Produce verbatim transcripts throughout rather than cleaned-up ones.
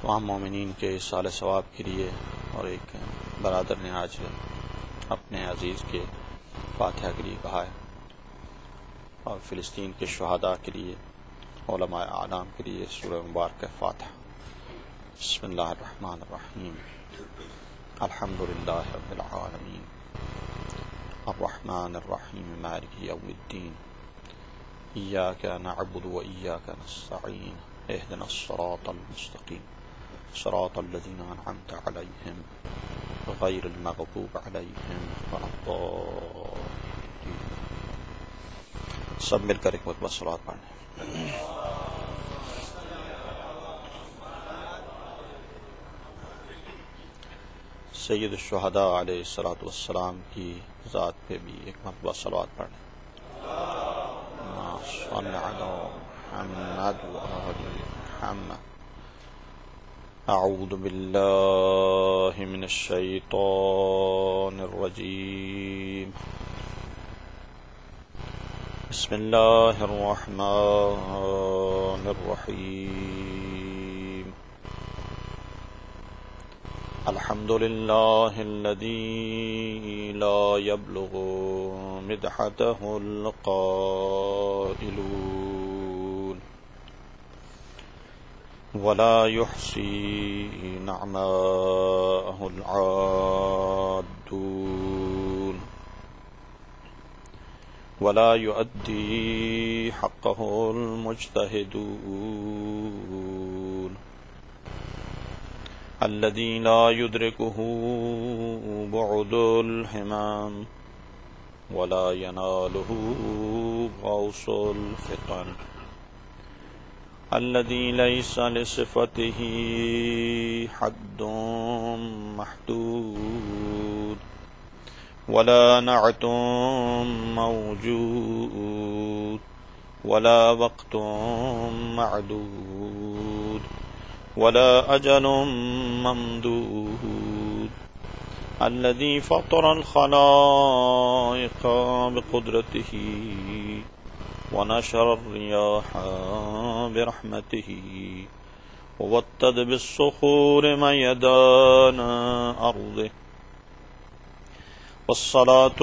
تمام مومنین کے سال ثواب کے لیے، اور ایک برادر نے آج اپنے عزیز کے فاتحہ کے لیے کہا ہے، اور فلسطین کے شہداء کے لیے، علماء اعلام کے لیے سورہ مبارکہ فاتحہ۔ بسم اللہ الرحمن الرحیم، الحمد للہ رب العالمین، الرحمن الرحیم، مالک یوم الدین، ایاک نعبد و ایاک نستعین، اہدنا الصراط المستقیم، صراط الذین انعمت علیہم غیر المغضوب علیہم ولا الضالین۔ سب مل کر ایک مرتبہ صلوات پڑھیں۔ سید الشہداء علیہ الصلوۃ والسلام کی ذات پہ بھی ایک مرتبہ صلوات پڑھیں۔ صلی علی محمد و آل محمد۔ اعوذ باللہ من الشیطان الرجیم، بسم اللہ الرحمن الرحیم، الحمد للہ الذی لا یبلغ مدحته القائلون ولا يحصي نعماءه العادون ولا يؤدي حقه المجتهدون الذي لا يدركه بعد الحمام ولا يناله غوص الفطن الذي ليس لصفته حد محدود ولا نعت موجود ولا وقت معدود ولا أجل ممدود الذي فطر الخلائق بقدرته ونشر الرياح برحمته ووتد بالصخور ميدان أرضه والصلاة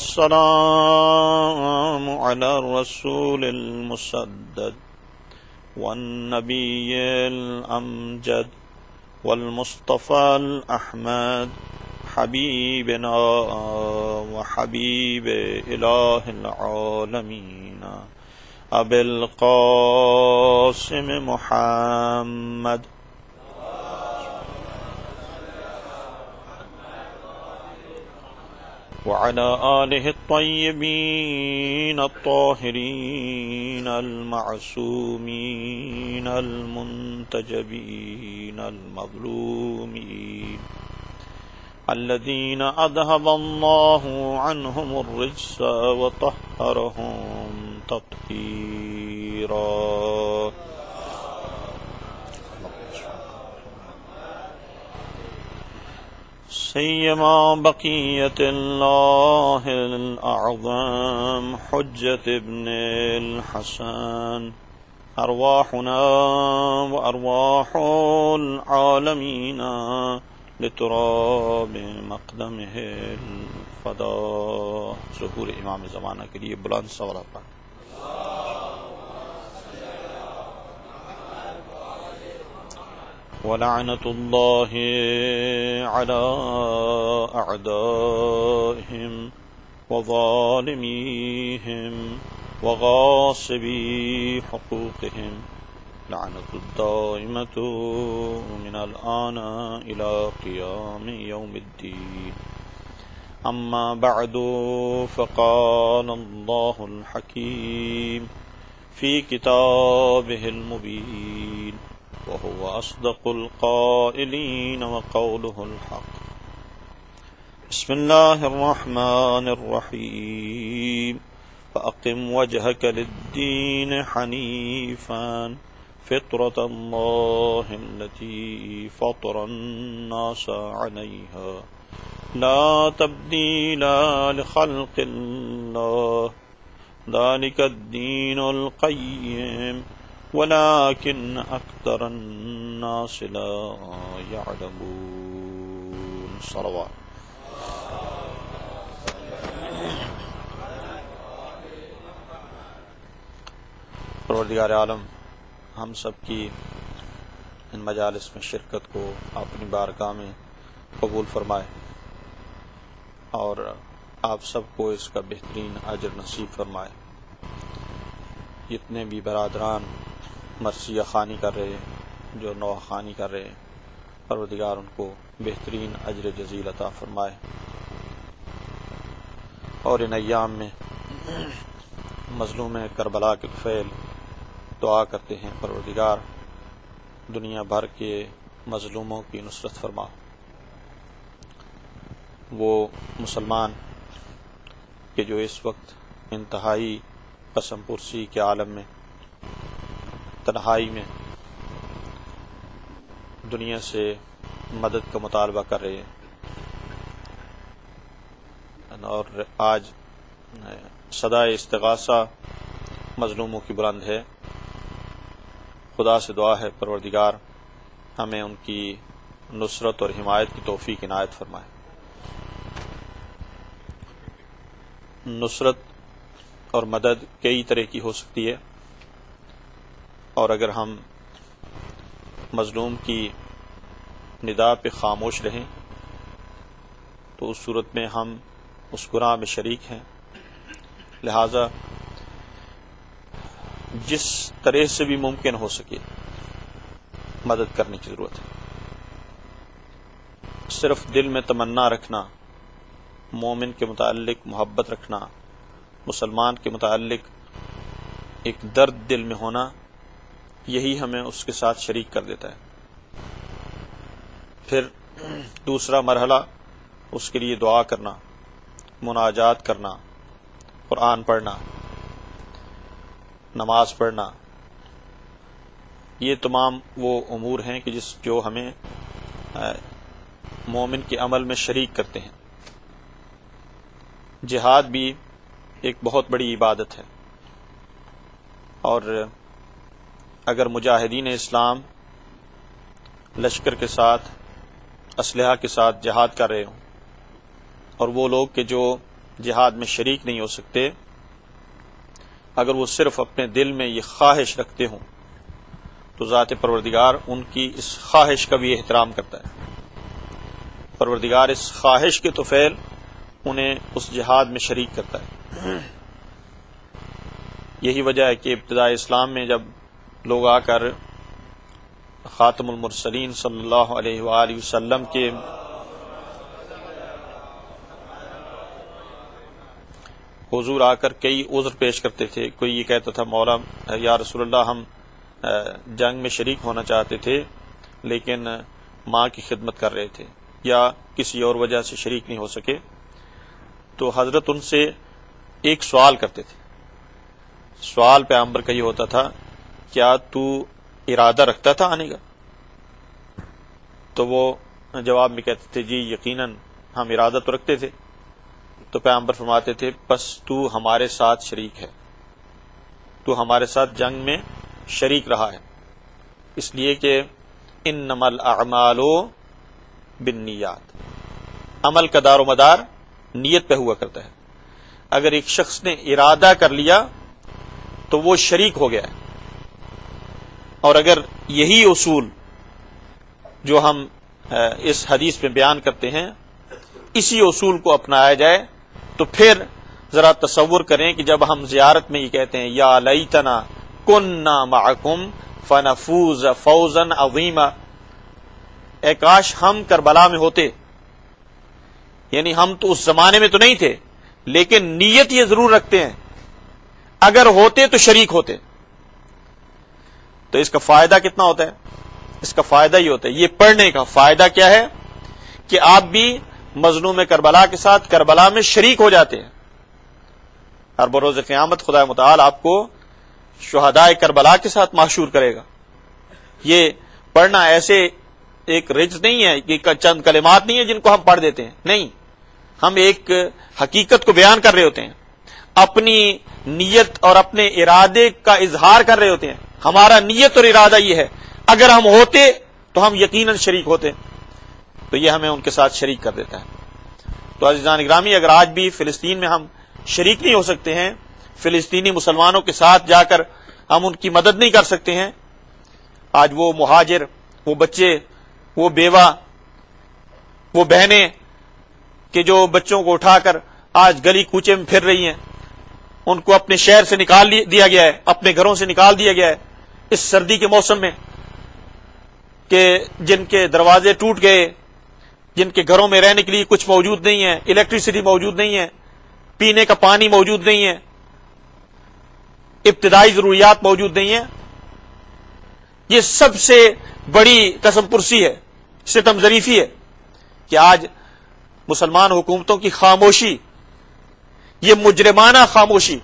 والسلام على الرسول المسدد والنبي الأمجد والمصطفى الأحمد حبيبنا وحبيب إله العالمين أبي القاسم محمد وعلى آله الطيبين الطاهرين المعصومين المنتجبين المظلومين الذين أذهب الله عنهم الرجس وطهرهم تطهيرا سيما بقية الله الأعظم حجة ابن الحسن أرواحنا وأرواح العالمين لتراب مقدمه الفدا۔ ظہور امام زمانہ کے لیے بلند صلوات پڑھ۔ ولعنة الله على أعدائهم وظالميهم وغاصبي حقوقهم لعنة الدائمة من الآن إلى قيام يوم الدين. أما بعد، فقال الله الحكيم في كتابه المبين وهو أصدق القائلين وقوله الحق. بسم الله الرحمن الرحيم، فأقم وجهك للدين حنيفا فطرة الله التي فطر الناس عليها لا تبديل لخلق الله ذلك الدين القيم ولكن أكثر الناس لا يعلمون. صلوات. پروردگار عالم ہم سب کی ان مجالس میں شرکت کو اپنی بارگاہ میں قبول فرمائے اور آپ سب کو اس کا بہترین اجر نصیب فرمائے. جتنے بھی برادران مرثیہ خوانی کر رہے جو نوحہ خوانی کر رہے پروردگار ان کو بہترین اجر جزیل عطا فرمائے. اور ان ایام میں مظلوم کربلا کے فعل دعا کرتے ہیں پروردگار دنیا بھر کے مظلوموں کی نصرت فرما. وہ مسلمان کہ جو اس وقت انتہائی قسم پرسی کے عالم میں تنہائی میں دنیا سے مدد کا مطالبہ کر رہے ہیں اور آج صدائے استغاثہ مظلوموں کی بلند ہے. خدا سے دعا ہے پروردگار ہمیں ان کی نصرت اور حمایت کی توفیق عنایت فرمائے. نصرت اور مدد کئی طرح کی ہو سکتی ہے اور اگر ہم مظلوم کی ندا پہ خاموش رہیں تو اس صورت میں ہم اس گناہ میں شریک ہیں. لہذا جس طرح سے بھی ممکن ہو سکے مدد کرنے کی ضرورت ہے. صرف دل میں تمنا رکھنا، مومن کے متعلق محبت رکھنا، مسلمان کے متعلق ایک درد دل میں ہونا، یہی ہمیں اس کے ساتھ شریک کر دیتا ہے. پھر دوسرا مرحلہ اس کے لیے دعا کرنا، مناجات کرنا، قرآن پڑھنا، نماز پڑھنا، یہ تمام وہ امور ہیں کہ جس جو ہمیں مومن کے عمل میں شریک کرتے ہیں. جہاد بھی ایک بہت بڑی عبادت ہے اور اگر مجاہدین اسلام لشکر کے ساتھ اسلحہ کے ساتھ جہاد کر رہے ہوں اور وہ لوگ کہ جو جہاد میں شریک نہیں ہو سکتے اگر وہ صرف اپنے دل میں یہ خواہش رکھتے ہوں تو ذات پروردگار ان کی اس خواہش کا بھی احترام کرتا ہے. پروردگار اس خواہش کے طفیل انہیں اس جہاد میں شریک کرتا ہے. یہی وجہ ہے کہ ابتداء اسلام میں جب لوگ آ کر خاتم المرسلین صلی اللہ علیہ وآلہ وسلم کے حضور آ کر کئی عذر پیش کرتے تھے. کوئی یہ کہتا تھا مولا یا رسول اللہ ہم جنگ میں شریک ہونا چاہتے تھے لیکن ماں کی خدمت کر رہے تھے یا کسی اور وجہ سے شریک نہیں ہو سکے. تو حضرت ان سے ایک سوال کرتے تھے. سوال پیغمبر کا یہ ہوتا تھا کیا تو ارادہ رکھتا تھا آنے کا؟ تو وہ جواب میں کہتے تھے جی یقیناً ہم ارادہ تو رکھتے تھے. تو پیغمبر فرماتے تھے بس تو ہمارے ساتھ شریک ہے، تو ہمارے ساتھ جنگ میں شریک رہا ہے، اس لیے کہ انما الاعمال بالنیات، عمل کا دار و مدار نیت پہ ہوا کرتا ہے. اگر ایک شخص نے ارادہ کر لیا تو وہ شریک ہو گیا ہے. اور اگر یہی اصول جو ہم اس حدیث میں بیان کرتے ہیں اسی اصول کو اپنایا جائے تو پھر ذرا تصور کریں کہ جب ہم زیارت میں یہ کہتے ہیں یا لیتنا کننا معکم فنفوز فوزا عظیما، اے کاش ہم کربلا میں ہوتے، یعنی ہم تو اس زمانے میں تو نہیں تھے لیکن نیت یہ ضرور رکھتے ہیں اگر ہوتے تو شریک ہوتے. تو اس کا فائدہ کتنا ہوتا ہے؟ اس کا فائدہ یہ ہوتا ہے، یہ پڑھنے کا فائدہ کیا ہے کہ آپ بھی مظلوم کربلا کے ساتھ کربلا میں شریک ہو جاتے ہیں. اور بروز قیامت خدا متعال آپ کو شہداء کربلا کے ساتھ محشور کرے گا. یہ پڑھنا ایسے ایک رجز نہیں ہے کہ چند کلمات نہیں ہیں جن کو ہم پڑھ دیتے ہیں، نہیں، ہم ایک حقیقت کو بیان کر رہے ہوتے ہیں، اپنی نیت اور اپنے ارادے کا اظہار کر رہے ہوتے ہیں. ہمارا نیت اور ارادہ یہ ہے، اگر ہم ہوتے تو ہم یقیناً شریک ہوتے، تو یہ ہمیں ان کے ساتھ شریک کر دیتا ہے۔ تو عزیزان گرامی، اگر آج بھی فلسطین میں ہم شریک نہیں ہو سکتے ہیں، فلسطینی مسلمانوں کے ساتھ جا کر ہم ان کی مدد نہیں کر سکتے ہیں، آج وہ مہاجر، وہ بچے، وہ بیوہ، وہ بہنیں کہ جو بچوں کو اٹھا کر آج گلی کوچے میں پھر رہی ہیں، ان کو اپنے شہر سے نکال دیا گیا ہے، اپنے گھروں سے نکال دیا گیا ہے اس سردی کے موسم میں، کہ جن کے دروازے ٹوٹ گئے، جن کے گھروں میں رہنے کے لیے کچھ موجود نہیں ہے، الیکٹریسٹی موجود نہیں ہے، پینے کا پانی موجود نہیں ہے، ابتدائی ضروریات موجود نہیں ہیں۔ یہ سب سے بڑی قسم پرسی ہے، ستم ظریفی ہے کہ آج مسلمان حکومتوں کی خاموشی، یہ مجرمانہ خاموشی،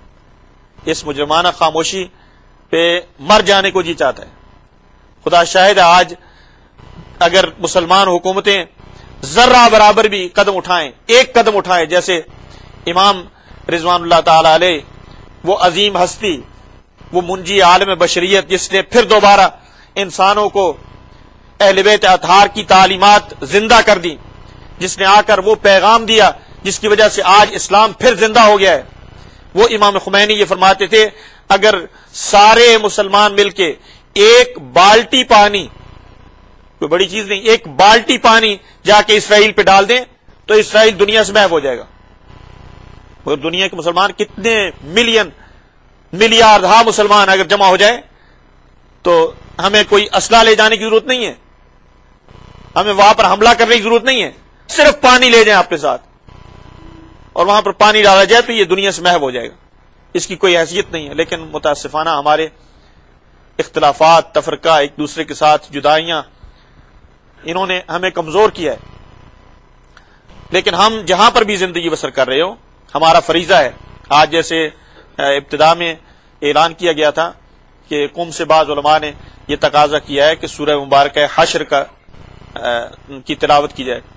اس مجرمانہ خاموشی پہ مر جانے کو جی چاہتا ہے۔ خدا شاہد ہے، آج اگر مسلمان حکومتیں ذرہ برابر بھی قدم اٹھائیں، ایک قدم اٹھائیں، جیسے امام رضوان اللہ تعالی علیہ، وہ عظیم ہستی، وہ منجی عالم بشریت، جس نے پھر دوبارہ انسانوں کو اہل بیت اطہار کی تعلیمات زندہ کر دی، جس نے آ کر وہ پیغام دیا جس کی وجہ سے آج اسلام پھر زندہ ہو گیا ہے۔ وہ امام خمینی یہ فرماتے تھے، اگر سارے مسلمان مل کے ایک بالٹی پانی، کوئی بڑی چیز نہیں، ایک بالٹی پانی جا کے اسرائیل پہ ڈال دیں تو اسرائیل دنیا سے محو ہو جائے گا۔ مگر دنیا کے مسلمان کتنے ملین، ملیاردہ مسلمان اگر جمع ہو جائے تو ہمیں کوئی اسلحہ لے جانے کی ضرورت نہیں ہے، ہمیں وہاں پر حملہ کرنے کی ضرورت نہیں ہے، صرف پانی لے جائیں اپنے ساتھ اور وہاں پر پانی ڈالا جائے تو یہ دنیا سے محو ہو جائے گا، اس کی کوئی حیثیت نہیں ہے۔ لیکن متاسفانہ ہمارے اختلافات، تفرقہ، ایک دوسرے کے ساتھ جدائیاں، انہوں نے ہمیں کمزور کیا ہے۔ لیکن ہم جہاں پر بھی زندگی بسر کر رہے ہو، ہمارا فریضہ ہے، آج جیسے ابتدا میں اعلان کیا گیا تھا کہ قوم سے بعض علماء نے یہ تقاضا کیا ہے کہ سورہ مبارکہ حشر کا کی تلاوت کی جائے،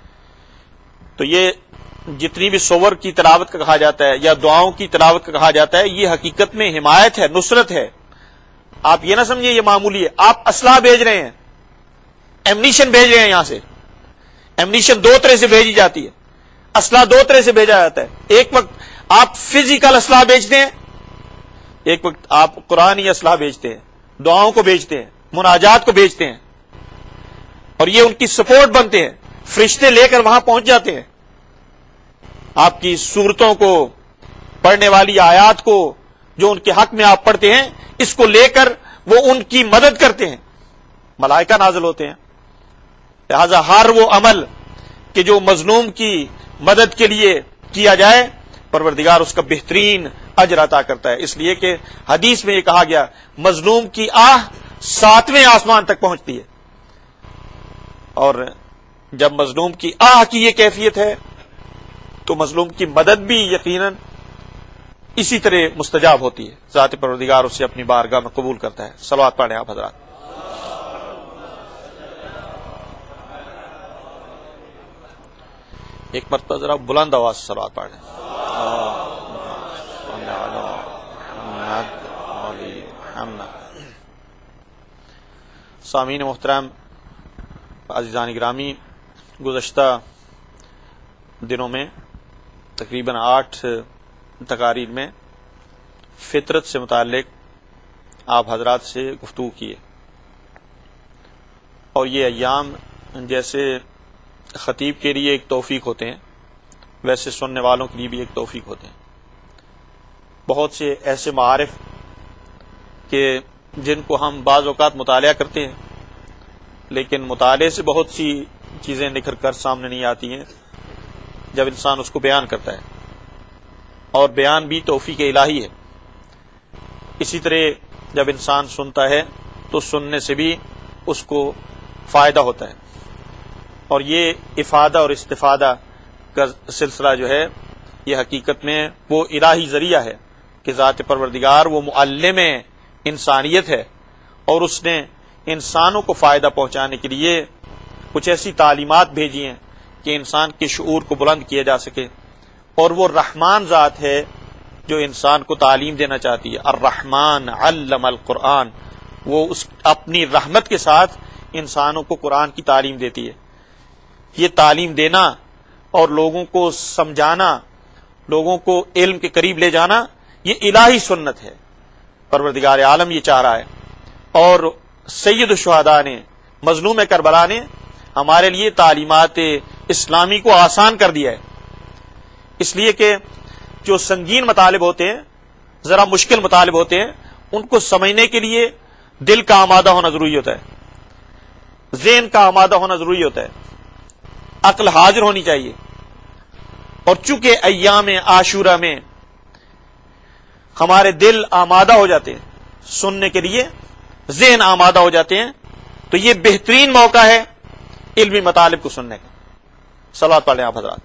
تو یہ جتنی بھی سور کی تلاوت کا کہا جاتا ہے یا دعاؤں کی تلاوت کا کہا جاتا ہے، یہ حقیقت میں حمایت ہے، نصرت ہے۔ آپ یہ نہ سمجھیں یہ معمولی ہے، آپ اسلحہ بھیج رہے ہیں، ایمنیشن بھیج رہے ہیں، یہاں سے ایمنیشن دو طرح سے بھیجی جاتی ہے، اسلحہ دو طرح سے بھیجا جاتا ہے۔ ایک وقت آپ فزیکل اسلحہ بیچتے ہیں، ایک وقت آپ قرآنی اسلحہ بیچتے ہیں، دعاؤں کو بیچتے ہیں، مناجات کو بیچتے ہیں، اور یہ ان کی سپورٹ بنتے ہیں، فرشتے لے کر وہاں پہنچ جاتے ہیں، آپ کی صورتوں کو، پڑھنے والی آیات کو جو ان کے حق میں آپ پڑھتے ہیں، اس کو لے کر وہ ان کی مدد کرتے ہیں، ملائکہ نازل ہوتے ہیں۔ لہذا ہر وہ عمل کہ جو مظلوم کی مدد کے لیے کیا جائے، پروردگار اس کا بہترین اجر عطا کرتا ہے، اس لیے کہ حدیث میں یہ کہا گیا، مظلوم کی آہ ساتویں آسمان تک پہنچتی ہے، اور جب مظلوم کی آہ کی یہ کیفیت ہے تو مظلوم کی مدد بھی یقیناً اسی طرح مستجاب ہوتی ہے، ذات پروردگار اسے اپنی بارگاہ میں قبول کرتا ہے۔ صلوات پڑھیں آپ حضرات۔ ایک مرتبہ ذرا بلند آواز سے صلوات پڑھ لیں۔ سامعین محترم، عزیزان گرامی، گزشتہ دنوں میں تقریباً آٹھ تقاریر میں فطرت سے متعلق آپ حضرات سے گفتگو کیے، اور یہ ایام جیسے خطیب کے لیے ایک توفیق ہوتے ہیں، ویسے سننے والوں کے لیے بھی ایک توفیق ہوتے ہیں۔ بہت سے ایسے معارف کہ جن کو ہم بعض اوقات مطالعہ کرتے ہیں، لیکن مطالعے سے بہت سی چیزیں نکھر کر سامنے نہیں آتی ہیں جب انسان اس کو بیان کرتا ہے، اور بیان بھی توفیق الہی ہے۔ اسی طرح جب انسان سنتا ہے تو سننے سے بھی اس کو فائدہ ہوتا ہے، اور یہ افادہ اور استفادہ کا سلسلہ جو ہے یہ حقیقت میں وہ الہی ذریعہ ہے کہ ذات پروردگار وہ معلم انسانیت ہے، اور اس نے انسانوں کو فائدہ پہنچانے کے لیے کچھ ایسی تعلیمات بھیجی ہیں کہ انسان کے شعور کو بلند کیا جا سکے، اور وہ رحمان ذات ہے جو انسان کو تعلیم دینا چاہتی ہے. الرحمن علم القرآن، وہ اس اپنی رحمت کے ساتھ انسانوں کو قرآن کی تعلیم دیتی ہے. یہ تعلیم دینا اور لوگوں کو سمجھانا، لوگوں کو علم کے قریب لے جانا، یہ الہی سنت ہے. پروردگار عالم یہ چاہ رہا ہے، اور سید الشہداء نے، مظلوم کربلا نے ہمارے لیے تعلیمات اسلامی کو آسان کر دیا ہے. اس لیے کہ جو سنگین مطالب ہوتے ہیں، ذرا مشکل مطالب ہوتے ہیں، ان کو سمجھنے کے لیے دل کا آمادہ ہونا ضروری ہوتا ہے، ذہن کا آمادہ ہونا ضروری ہوتا ہے، عقل حاضر ہونی چاہیے. اور چونکہ ایام عاشورہ میں ہمارے دل آمادہ ہو جاتے ہیں سننے کے لیے، ذہن آمادہ ہو جاتے ہیں، تو یہ بہترین موقع ہے علمی مطالب کو سننے کا. صلوات پڑھیں آپ حضرات.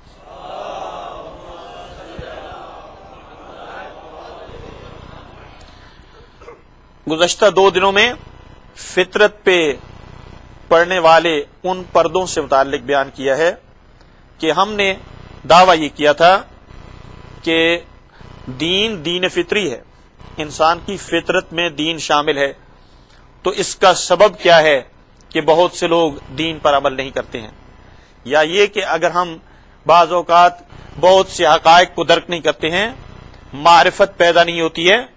گزشتہ دو دنوں میں فطرت پہ پڑھنے والے ان پردوں سے متعلق بیان کیا ہے کہ ہم نے دعویٰ یہ کیا تھا کہ دین دین فطری ہے، انسان کی فطرت میں دین شامل ہے. تو اس کا سبب کیا ہے کہ بہت سے لوگ دین پر عمل نہیں کرتے ہیں، یا یہ کہ اگر ہم بعض اوقات بہت سے حقائق کو درک نہیں کرتے ہیں، معرفت پیدا نہیں ہوتی ہے.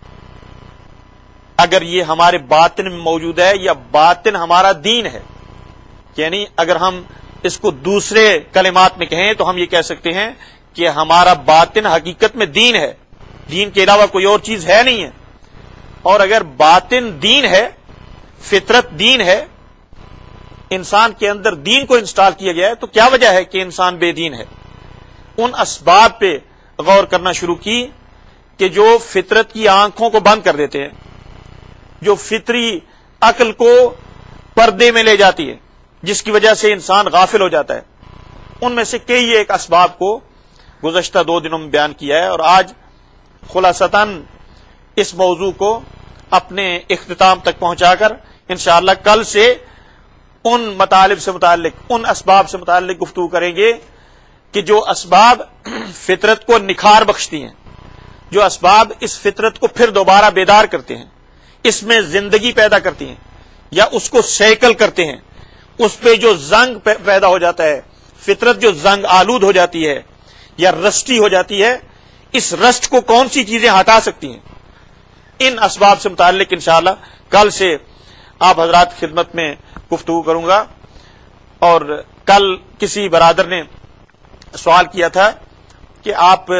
اگر یہ ہمارے باطن میں موجود ہے یا باطن ہمارا دین ہے، یعنی اگر ہم اس کو دوسرے کلمات میں کہیں تو ہم یہ کہہ سکتے ہیں کہ ہمارا باطن حقیقت میں دین ہے، دین کے علاوہ کوئی اور چیز ہے نہیں ہے. اور اگر باطن دین ہے، فطرت دین ہے، انسان کے اندر دین کو انسٹال کیا گیا ہے، تو کیا وجہ ہے کہ انسان بے دین ہے؟ ان اسباب پہ غور کرنا شروع کی کہ جو فطرت کی آنکھوں کو بند کر دیتے ہیں، جو فطری عقل کو پردے میں لے جاتی ہے، جس کی وجہ سے انسان غافل ہو جاتا ہے. ان میں سے کئی ایک اسباب کو گزشتہ دو دنوں میں بیان کیا ہے، اور آج خلاصتاً اس موضوع کو اپنے اختتام تک پہنچا کر انشاءاللہ کل سے ان مطالب سے متعلق، ان اسباب سے متعلق گفتگو کریں گے کہ جو اسباب فطرت کو نکھار بخشتی ہیں، جو اسباب اس فطرت کو پھر دوبارہ بیدار کرتے ہیں، اس میں زندگی پیدا کرتی ہیں یا اس کو سیکل کرتے ہیں. اس پہ جو زنگ پیدا ہو جاتا ہے، فطرت جو زنگ آلود ہو جاتی ہے یا رسٹی ہو جاتی ہے، اس رسٹ کو کون سی چیزیں ہٹا سکتی ہیں؟ ان اسباب سے متعلق انشاءاللہ کل سے آپ حضرات کی خدمت میں گفتگو کروں گا. اور کل کسی برادر نے سوال کیا تھا کہ آپ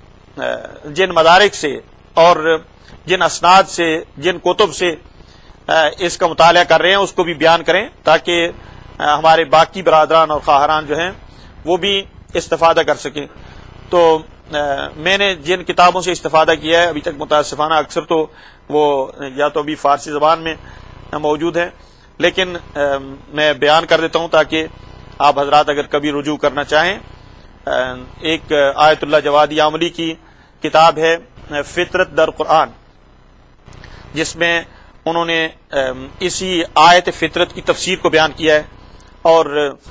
جن مدارک سے اور جن اسناد سے، جن کتب سے اس کا مطالعہ کر رہے ہیں، اس کو بھی بیان کریں تاکہ ہمارے باقی برادران اور خواہران جو ہیں وہ بھی استفادہ کر سکیں. تو میں نے جن کتابوں سے استفادہ کیا ہے ابھی تک متاسفانہ اکثر تو وہ یا تو ابھی فارسی زبان میں موجود ہیں، لیکن میں بیان کر دیتا ہوں تاکہ آپ حضرات اگر کبھی رجوع کرنا چاہیں. ایک آیت اللہ جوادی عاملی کی کتاب ہے فطرت در قرآن، جس میں انہوں نے اسی آیت فطرت کی تفسیر کو بیان کیا ہے، اور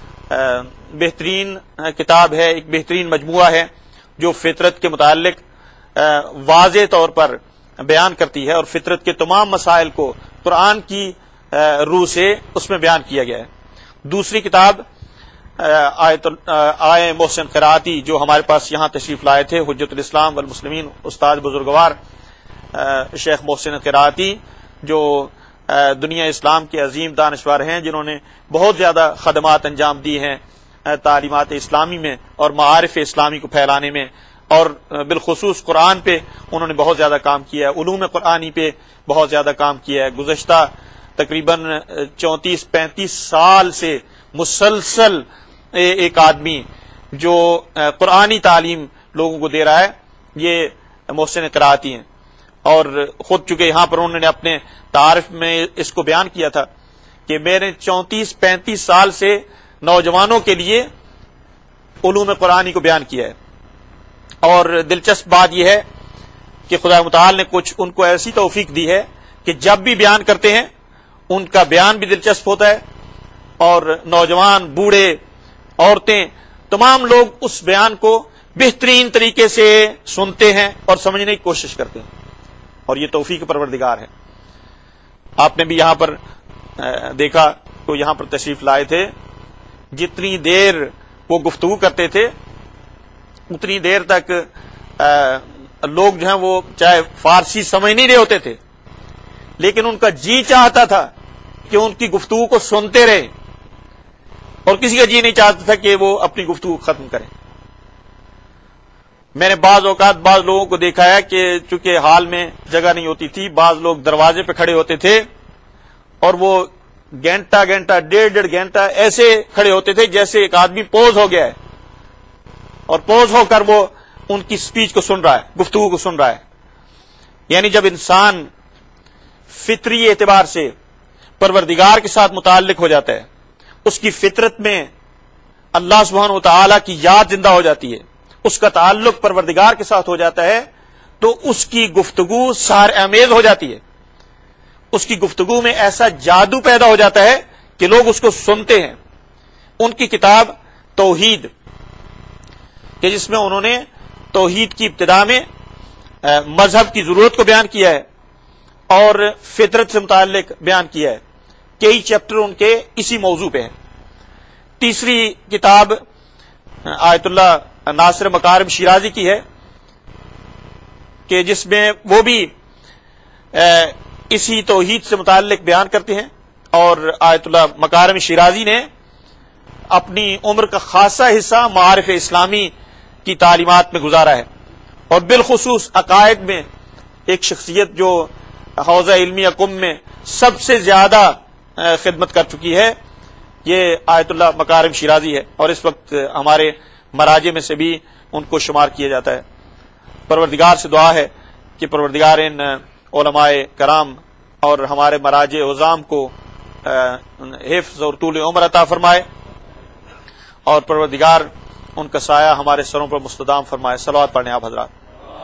بہترین کتاب ہے، ایک بہترین مجموعہ ہے جو فطرت کے متعلق واضح طور پر بیان کرتی ہے، اور فطرت کے تمام مسائل کو قرآن کی روح سے اس میں بیان کیا گیا ہے. دوسری کتاب آیت آئے محسن قرآتی، جو ہمارے پاس یہاں تشریف لائے تھے، حجت الاسلام والمسلمین استاد بزرگوار شیخ محسن قرآتی، جو دنیا اسلام کے عظیم دانشور ہیں، جنہوں نے بہت زیادہ خدمات انجام دی ہیں تعلیمات اسلامی میں اور معارف اسلامی کو پھیلانے میں، اور بالخصوص قرآن پہ انہوں نے بہت زیادہ کام کیا ہے، علوم قرآنی پہ بہت زیادہ کام کیا ہے. گزشتہ تقریباً چونتیس پینتیس سال سے مسلسل ایک آدمی جو قرآنی تعلیم لوگوں کو دے رہا ہے، یہ محسن قرآتی ہیں. اور خود چونکہ یہاں پر انہوں نے اپنے تعارف میں اس کو بیان کیا تھا کہ میں نے چونتیس پینتیس سال سے نوجوانوں کے لیے علوم قرآنی کو بیان کیا ہے. اور دلچسپ بات یہ ہے کہ خدا متعال نے کچھ ان کو ایسی توفیق دی ہے کہ جب بھی بیان کرتے ہیں ان کا بیان بھی دلچسپ ہوتا ہے، اور نوجوان، بوڑھے، عورتیں، تمام لوگ اس بیان کو بہترین طریقے سے سنتے ہیں اور سمجھنے کی کوشش کرتے ہیں، اور یہ توفیق پروردگار ہے۔ آپ نے بھی یہاں پر دیکھا تو یہاں پر تشریف لائے تھے، جتنی دیر وہ گفتگو کرتے تھے اتنی دیر تک لوگ جو ہیں وہ چاہے فارسی سمجھ نہیں رہے ہوتے تھے، لیکن ان کا جی چاہتا تھا کہ ان کی گفتگو کو سنتے رہے، اور کسی کا جی نہیں چاہتا تھا کہ وہ اپنی گفتگو ختم کریں۔ میں نے بعض اوقات بعض لوگوں کو دیکھا ہے کہ چونکہ حال میں جگہ نہیں ہوتی تھی، بعض لوگ دروازے پہ کھڑے ہوتے تھے اور وہ گھنٹہ گھنٹہ ڈیڑھ ڈیڑھ گھنٹہ ایسے کھڑے ہوتے تھے جیسے ایک آدمی پوز ہو گیا ہے، اور پوز ہو کر وہ ان کی سپیچ کو سن رہا ہے، گفتگو کو سن رہا ہے۔ یعنی جب انسان فطری اعتبار سے پروردگار کے ساتھ متعلق ہو جاتا ہے، اس کی فطرت میں اللہ سبحانہ و تعالی کی یاد زندہ ہو جاتی ہے، اس کا تعلق پروردگار کے ساتھ ہو جاتا ہے، تو اس کی گفتگو سحر امیز ہو جاتی ہے، اس کی گفتگو میں ایسا جادو پیدا ہو جاتا ہے کہ لوگ اس کو سنتے ہیں۔ ان کی کتاب توحید کہ جس میں انہوں نے توحید کی ابتدا میں مذہب کی ضرورت کو بیان کیا ہے اور فطرت سے متعلق بیان کیا ہے، کئی چیپٹر ان کے اسی موضوع پہ ہیں۔ تیسری کتاب آیت اللہ ناصر مکارم شیرازی کی ہے کہ جس میں وہ بھی اسی توحید سے متعلق بیان کرتے ہیں، اور آیت اللہ مکارم شیرازی نے اپنی عمر کا خاصا حصہ معارف اسلامی کی تعلیمات میں گزارا ہے، اور بالخصوص عقائد میں ایک شخصیت جو حوزہ علمیہ قم میں سب سے زیادہ خدمت کر چکی ہے، یہ آیت اللہ مکارم شیرازی ہے، اور اس وقت ہمارے مراجع میں سے بھی ان کو شمار کیا جاتا ہے۔ پروردگار سے دعا ہے کہ پروردگار ان علماء کرام اور ہمارے مراجع عظام کو حفظ اور طول عمر عطا فرمائے، اور پروردگار ان کا سایہ ہمارے سروں پر مستدام فرمائے۔ صلوات پڑھنے آپ حضرات۔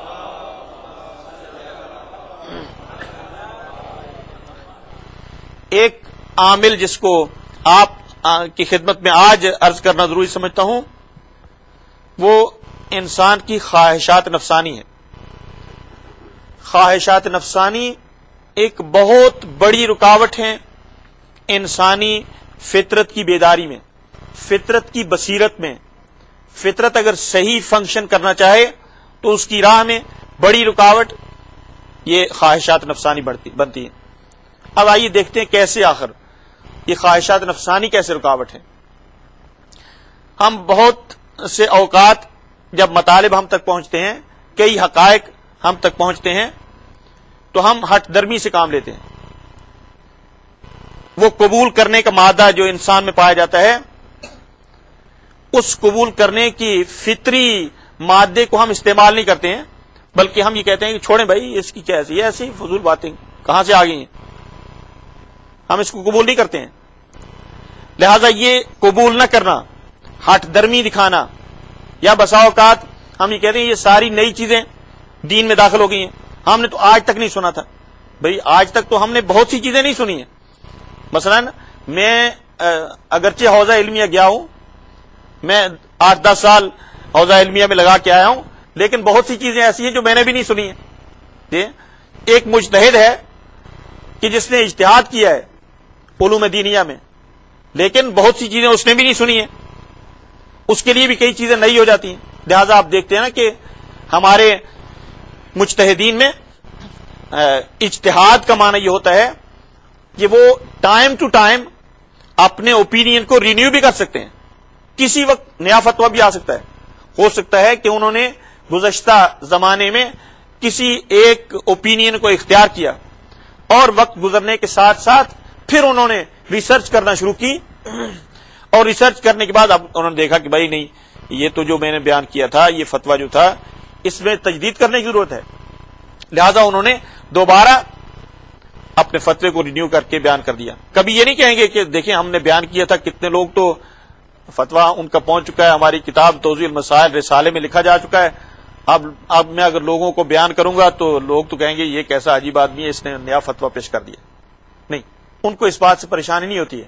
ایک عامل جس کو آپ کی خدمت میں آج عرض کرنا ضروری سمجھتا ہوں، وہ انسان کی خواہشات نفسانی ہے۔ خواہشات نفسانی ایک بہت بڑی رکاوٹ ہے انسانی فطرت کی بیداری میں، فطرت کی بصیرت میں۔ فطرت اگر صحیح فنکشن کرنا چاہے تو اس کی راہ میں بڑی رکاوٹ یہ خواہشات نفسانی بنتی ہے۔ اب آئیے دیکھتے ہیں کیسے آخر یہ خواہشات نفسانی کیسے رکاوٹ ہے۔ ہم بہت سے اوقات جب مطالب ہم تک پہنچتے ہیں، کئی حقائق ہم تک پہنچتے ہیں، تو ہم ہٹ درمی سے کام لیتے ہیں۔ وہ قبول کرنے کا مادہ جو انسان میں پایا جاتا ہے، اس قبول کرنے کی فطری مادے کو ہم استعمال نہیں کرتے ہیں، بلکہ ہم یہ کہتے ہیں کہ چھوڑیں بھائی اس کی کیا ایسی ایسی فضول باتیں کہاں سے آ گئی ہیں، ہم اس کو قبول نہیں کرتے ہیں۔ لہذا یہ قبول نہ کرنا، ہٹ درمی دکھانا، یا بسا اوقات ہم یہ کہتے ہیں یہ ساری نئی چیزیں دین میں داخل ہو گئی ہیں، ہم نے تو آج تک نہیں سنا تھا۔ بھئی آج تک تو ہم نے بہت سی چیزیں نہیں سنی ہیں۔ مثلا میں اگرچہ حوزہ علمیہ گیا ہوں، میں آٹھ دس سال حوزہ علمیہ میں لگا کے آیا ہوں، لیکن بہت سی چیزیں ایسی ہیں جو میں نے بھی نہیں سنی ہیں۔ ایک مجتہد ہے کہ جس نے اجتہاد کیا ہے علوم دینیہ میں، لیکن بہت سی چیزیں اس نے بھی نہیں سنی ہیں، اس کے لیے بھی کئی چیزیں نئی ہو جاتی ہیں۔ لہذا آپ دیکھتے ہیں نا کہ ہمارے مجتہدین میں اجتہاد کا معنی یہ ہوتا ہے کہ وہ ٹائم ٹو ٹائم اپنے اوپینین کو رینیو بھی کر سکتے ہیں، کسی وقت نیا فتویٰ بھی آ سکتا ہے۔ ہو سکتا ہے کہ انہوں نے گزشتہ زمانے میں کسی ایک اوپینین کو اختیار کیا، اور وقت گزرنے کے ساتھ ساتھ پھر انہوں نے ریسرچ کرنا شروع کی، اور ریسرچ کرنے کے بعد اب انہوں نے دیکھا کہ بھائی نہیں، یہ تو جو میں نے بیان کیا تھا، یہ فتویٰ جو تھا اس میں تجدید کرنے کی ضرورت ہے۔ لہذا انہوں نے دوبارہ اپنے فتوے کو رینیو کر کے بیان کر دیا۔ کبھی یہ نہیں کہیں گے کہ دیکھیں ہم نے بیان کیا تھا، کتنے لوگ تو فتویٰ ان کا پہنچ چکا ہے، ہماری کتاب توضیح المسائل رسالے میں لکھا جا چکا ہے، اب اب میں اگر لوگوں کو بیان کروں گا تو لوگ تو کہیں گے یہ کیسا عجیب آدمی ہے، اس نے نیا فتویٰ پیش کر دیا۔ نہیں، ان کو اس بات سے پریشانی نہیں ہوتی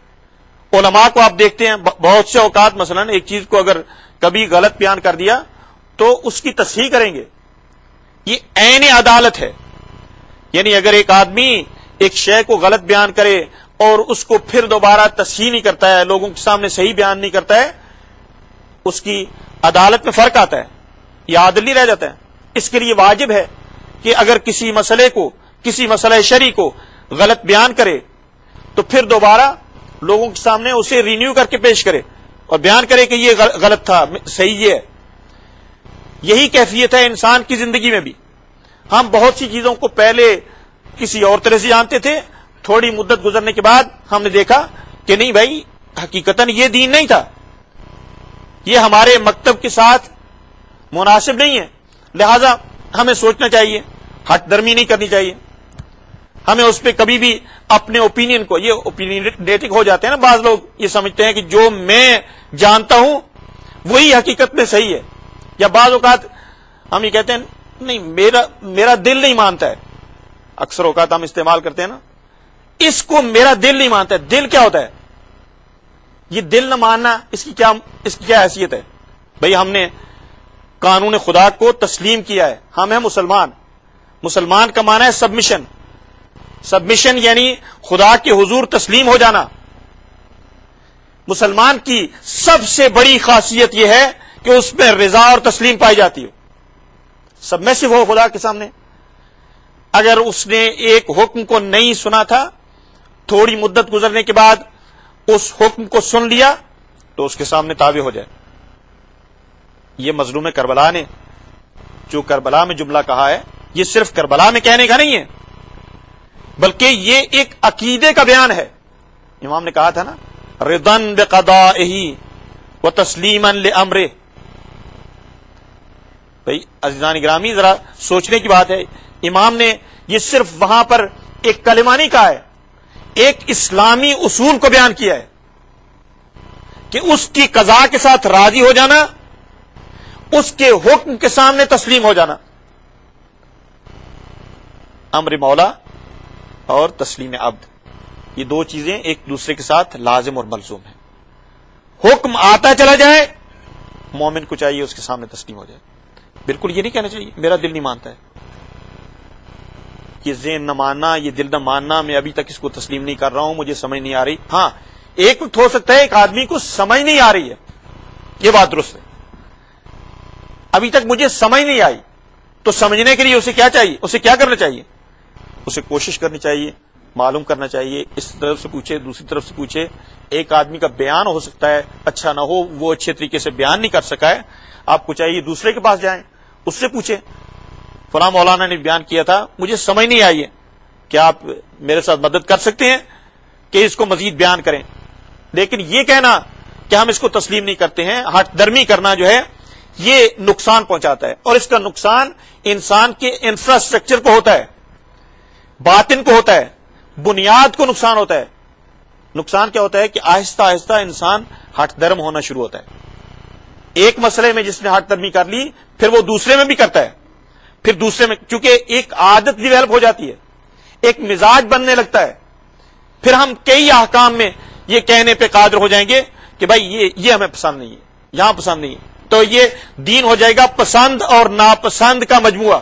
ہے۔ علماء کو آپ دیکھتے ہیں بہت سے اوقات مثلا ایک چیز کو اگر کبھی غلط بیان کر دیا، تو اس کی تصحیح کریں گے. یہ عین عدالت ہے. یعنی اگر ایک آدمی ایک شے کو غلط بیان کرے اور اس کو پھر دوبارہ تصحیح نہیں کرتا ہے, لوگوں کے سامنے صحیح بیان نہیں کرتا ہے, اس کی عدالت میں فرق آتا ہے, یہ عادل نہیں رہ جاتا ہے. اس کے لیے واجب ہے کہ اگر کسی مسئلے کو, کسی مسئلہ شرعی کو غلط بیان کرے تو پھر دوبارہ لوگوں کے سامنے اسے رینیو کر کے پیش کرے اور بیان کرے کہ یہ غلط تھا, صحیح یہ ہے. یہی کیفیت ہے انسان کی زندگی میں بھی. ہم بہت سی چیزوں کو پہلے کسی اور طرح سے جانتے تھے, تھوڑی مدت گزرنے کے بعد ہم نے دیکھا کہ نہیں بھائی, حقیقتاً یہ دین نہیں تھا, یہ ہمارے مکتب کے ساتھ مناسب نہیں ہے. لہذا ہمیں سوچنا چاہیے, ہٹ درمی نہیں کرنی چاہیے. ہمیں اس پہ کبھی بھی اپنے اوپینین کو, یہ اوپینیٹنگ ہو جاتے ہیں نا بعض لوگ, یہ سمجھتے ہیں کہ جو میں جانتا ہوں وہی حقیقت میں صحیح ہے. یا بعض اوقات ہم یہ کہتے ہیں نہیں میرا میرا دل نہیں مانتا ہے, اکثر اوقات ہم استعمال کرتے ہیں نا, اس کو میرا دل نہیں مانتا ہے. دل کیا ہوتا ہے؟ یہ دل نہ ماننا, اس کی کیا اس کی کیا حیثیت ہے؟ بھئی ہم نے قانون خدا کو تسلیم کیا ہے, ہم ہیں مسلمان. مسلمان کا معنی ہے سبمیشن. سبمیشن یعنی خدا کے حضور تسلیم ہو جانا. مسلمان کی سب سے بڑی خاصیت یہ ہے کہ اس میں رضا اور تسلیم پائی جاتی ہو, سبمیسو ہو خدا کے سامنے. اگر اس نے ایک حکم کو نہیں سنا تھا, تھوڑی مدت گزرنے کے بعد اس حکم کو سن لیا تو اس کے سامنے تابع ہو جائے. یہ مظلوم کربلا نے جو کربلا میں جملہ کہا ہے, یہ صرف کربلا میں کہنے کا نہیں ہے, بلکہ یہ ایک عقیدے کا بیان ہے. امام نے کہا تھا نا, رضن بقضائہ و تسلیما لامرہ. بھائی عزیزان گرامی, ذرا سوچنے کی بات ہے. امام نے یہ صرف وہاں پر ایک کلمہ نہیں کہا ہے, ایک اسلامی اصول کو بیان کیا ہے کہ اس کی قضاء کے ساتھ راضی ہو جانا, اس کے حکم کے سامنے تسلیم ہو جانا. امر مولا اور تسلیم عبد, یہ دو چیزیں ایک دوسرے کے ساتھ لازم اور ملزوم ہیں. حکم آتا چلا جائے, مومن کو چاہیے اس کے سامنے تسلیم ہو جائے. بالکل یہ نہیں کہنا چاہیے میرا دل نہیں مانتا ہے, یہ ذہن نہ ماننا, یہ دل نہ ماننا, میں ابھی تک اس کو تسلیم نہیں کر رہا ہوں, مجھے سمجھ نہیں آ رہی. ہاں ایک وقت ہو سکتا ہے ایک آدمی کو سمجھ نہیں آ رہی ہے, یہ بات درست ہے, ابھی تک مجھے سمجھ نہیں آئی, تو سمجھنے کے لیے اسے کیا چاہیے, اسے کیا کرنا چاہیے, اسے کوشش کرنی چاہیے, معلوم کرنا چاہیے, اس طرف سے پوچھے, دوسری طرف سے پوچھے. ایک آدمی کا بیان ہو سکتا ہے اچھا نہ ہو, وہ اچھے طریقے سے بیان نہیں کر سکا ہے, آپ کو چاہیے دوسرے کے پاس جائیں, اس سے پوچھیں فلاں مولانا نے بیان کیا تھا, مجھے سمجھ نہیں آئی ہے, کیا آپ میرے ساتھ مدد کر سکتے ہیں کہ اس کو مزید بیان کریں. لیکن یہ کہنا کہ ہم اس کو تسلیم نہیں کرتے ہیں, ہٹ درمی کرنا جو ہے یہ نقصان پہنچاتا ہے, اور اس کا نقصان انسان کے انفراسٹرکچر کو ہوتا ہے, باطن کو ہوتا ہے, بنیاد کو نقصان ہوتا ہے. نقصان کیا ہوتا ہے کہ آہستہ آہستہ انسان ہٹ درم ہونا شروع ہوتا ہے. ایک مسئلے میں جس نے ہٹ درمی کر لی, پھر وہ دوسرے میں بھی کرتا ہے, پھر دوسرے میں, چونکہ ایک عادت ڈیولپ ہو جاتی ہے, ایک مزاج بننے لگتا ہے, پھر ہم کئی احکام میں یہ کہنے پہ قادر ہو جائیں گے کہ بھائی یہ یہ ہمیں پسند نہیں ہے, یہاں پسند نہیں ہے, تو یہ دین ہو جائے گا پسند اور ناپسند کا مجموعہ.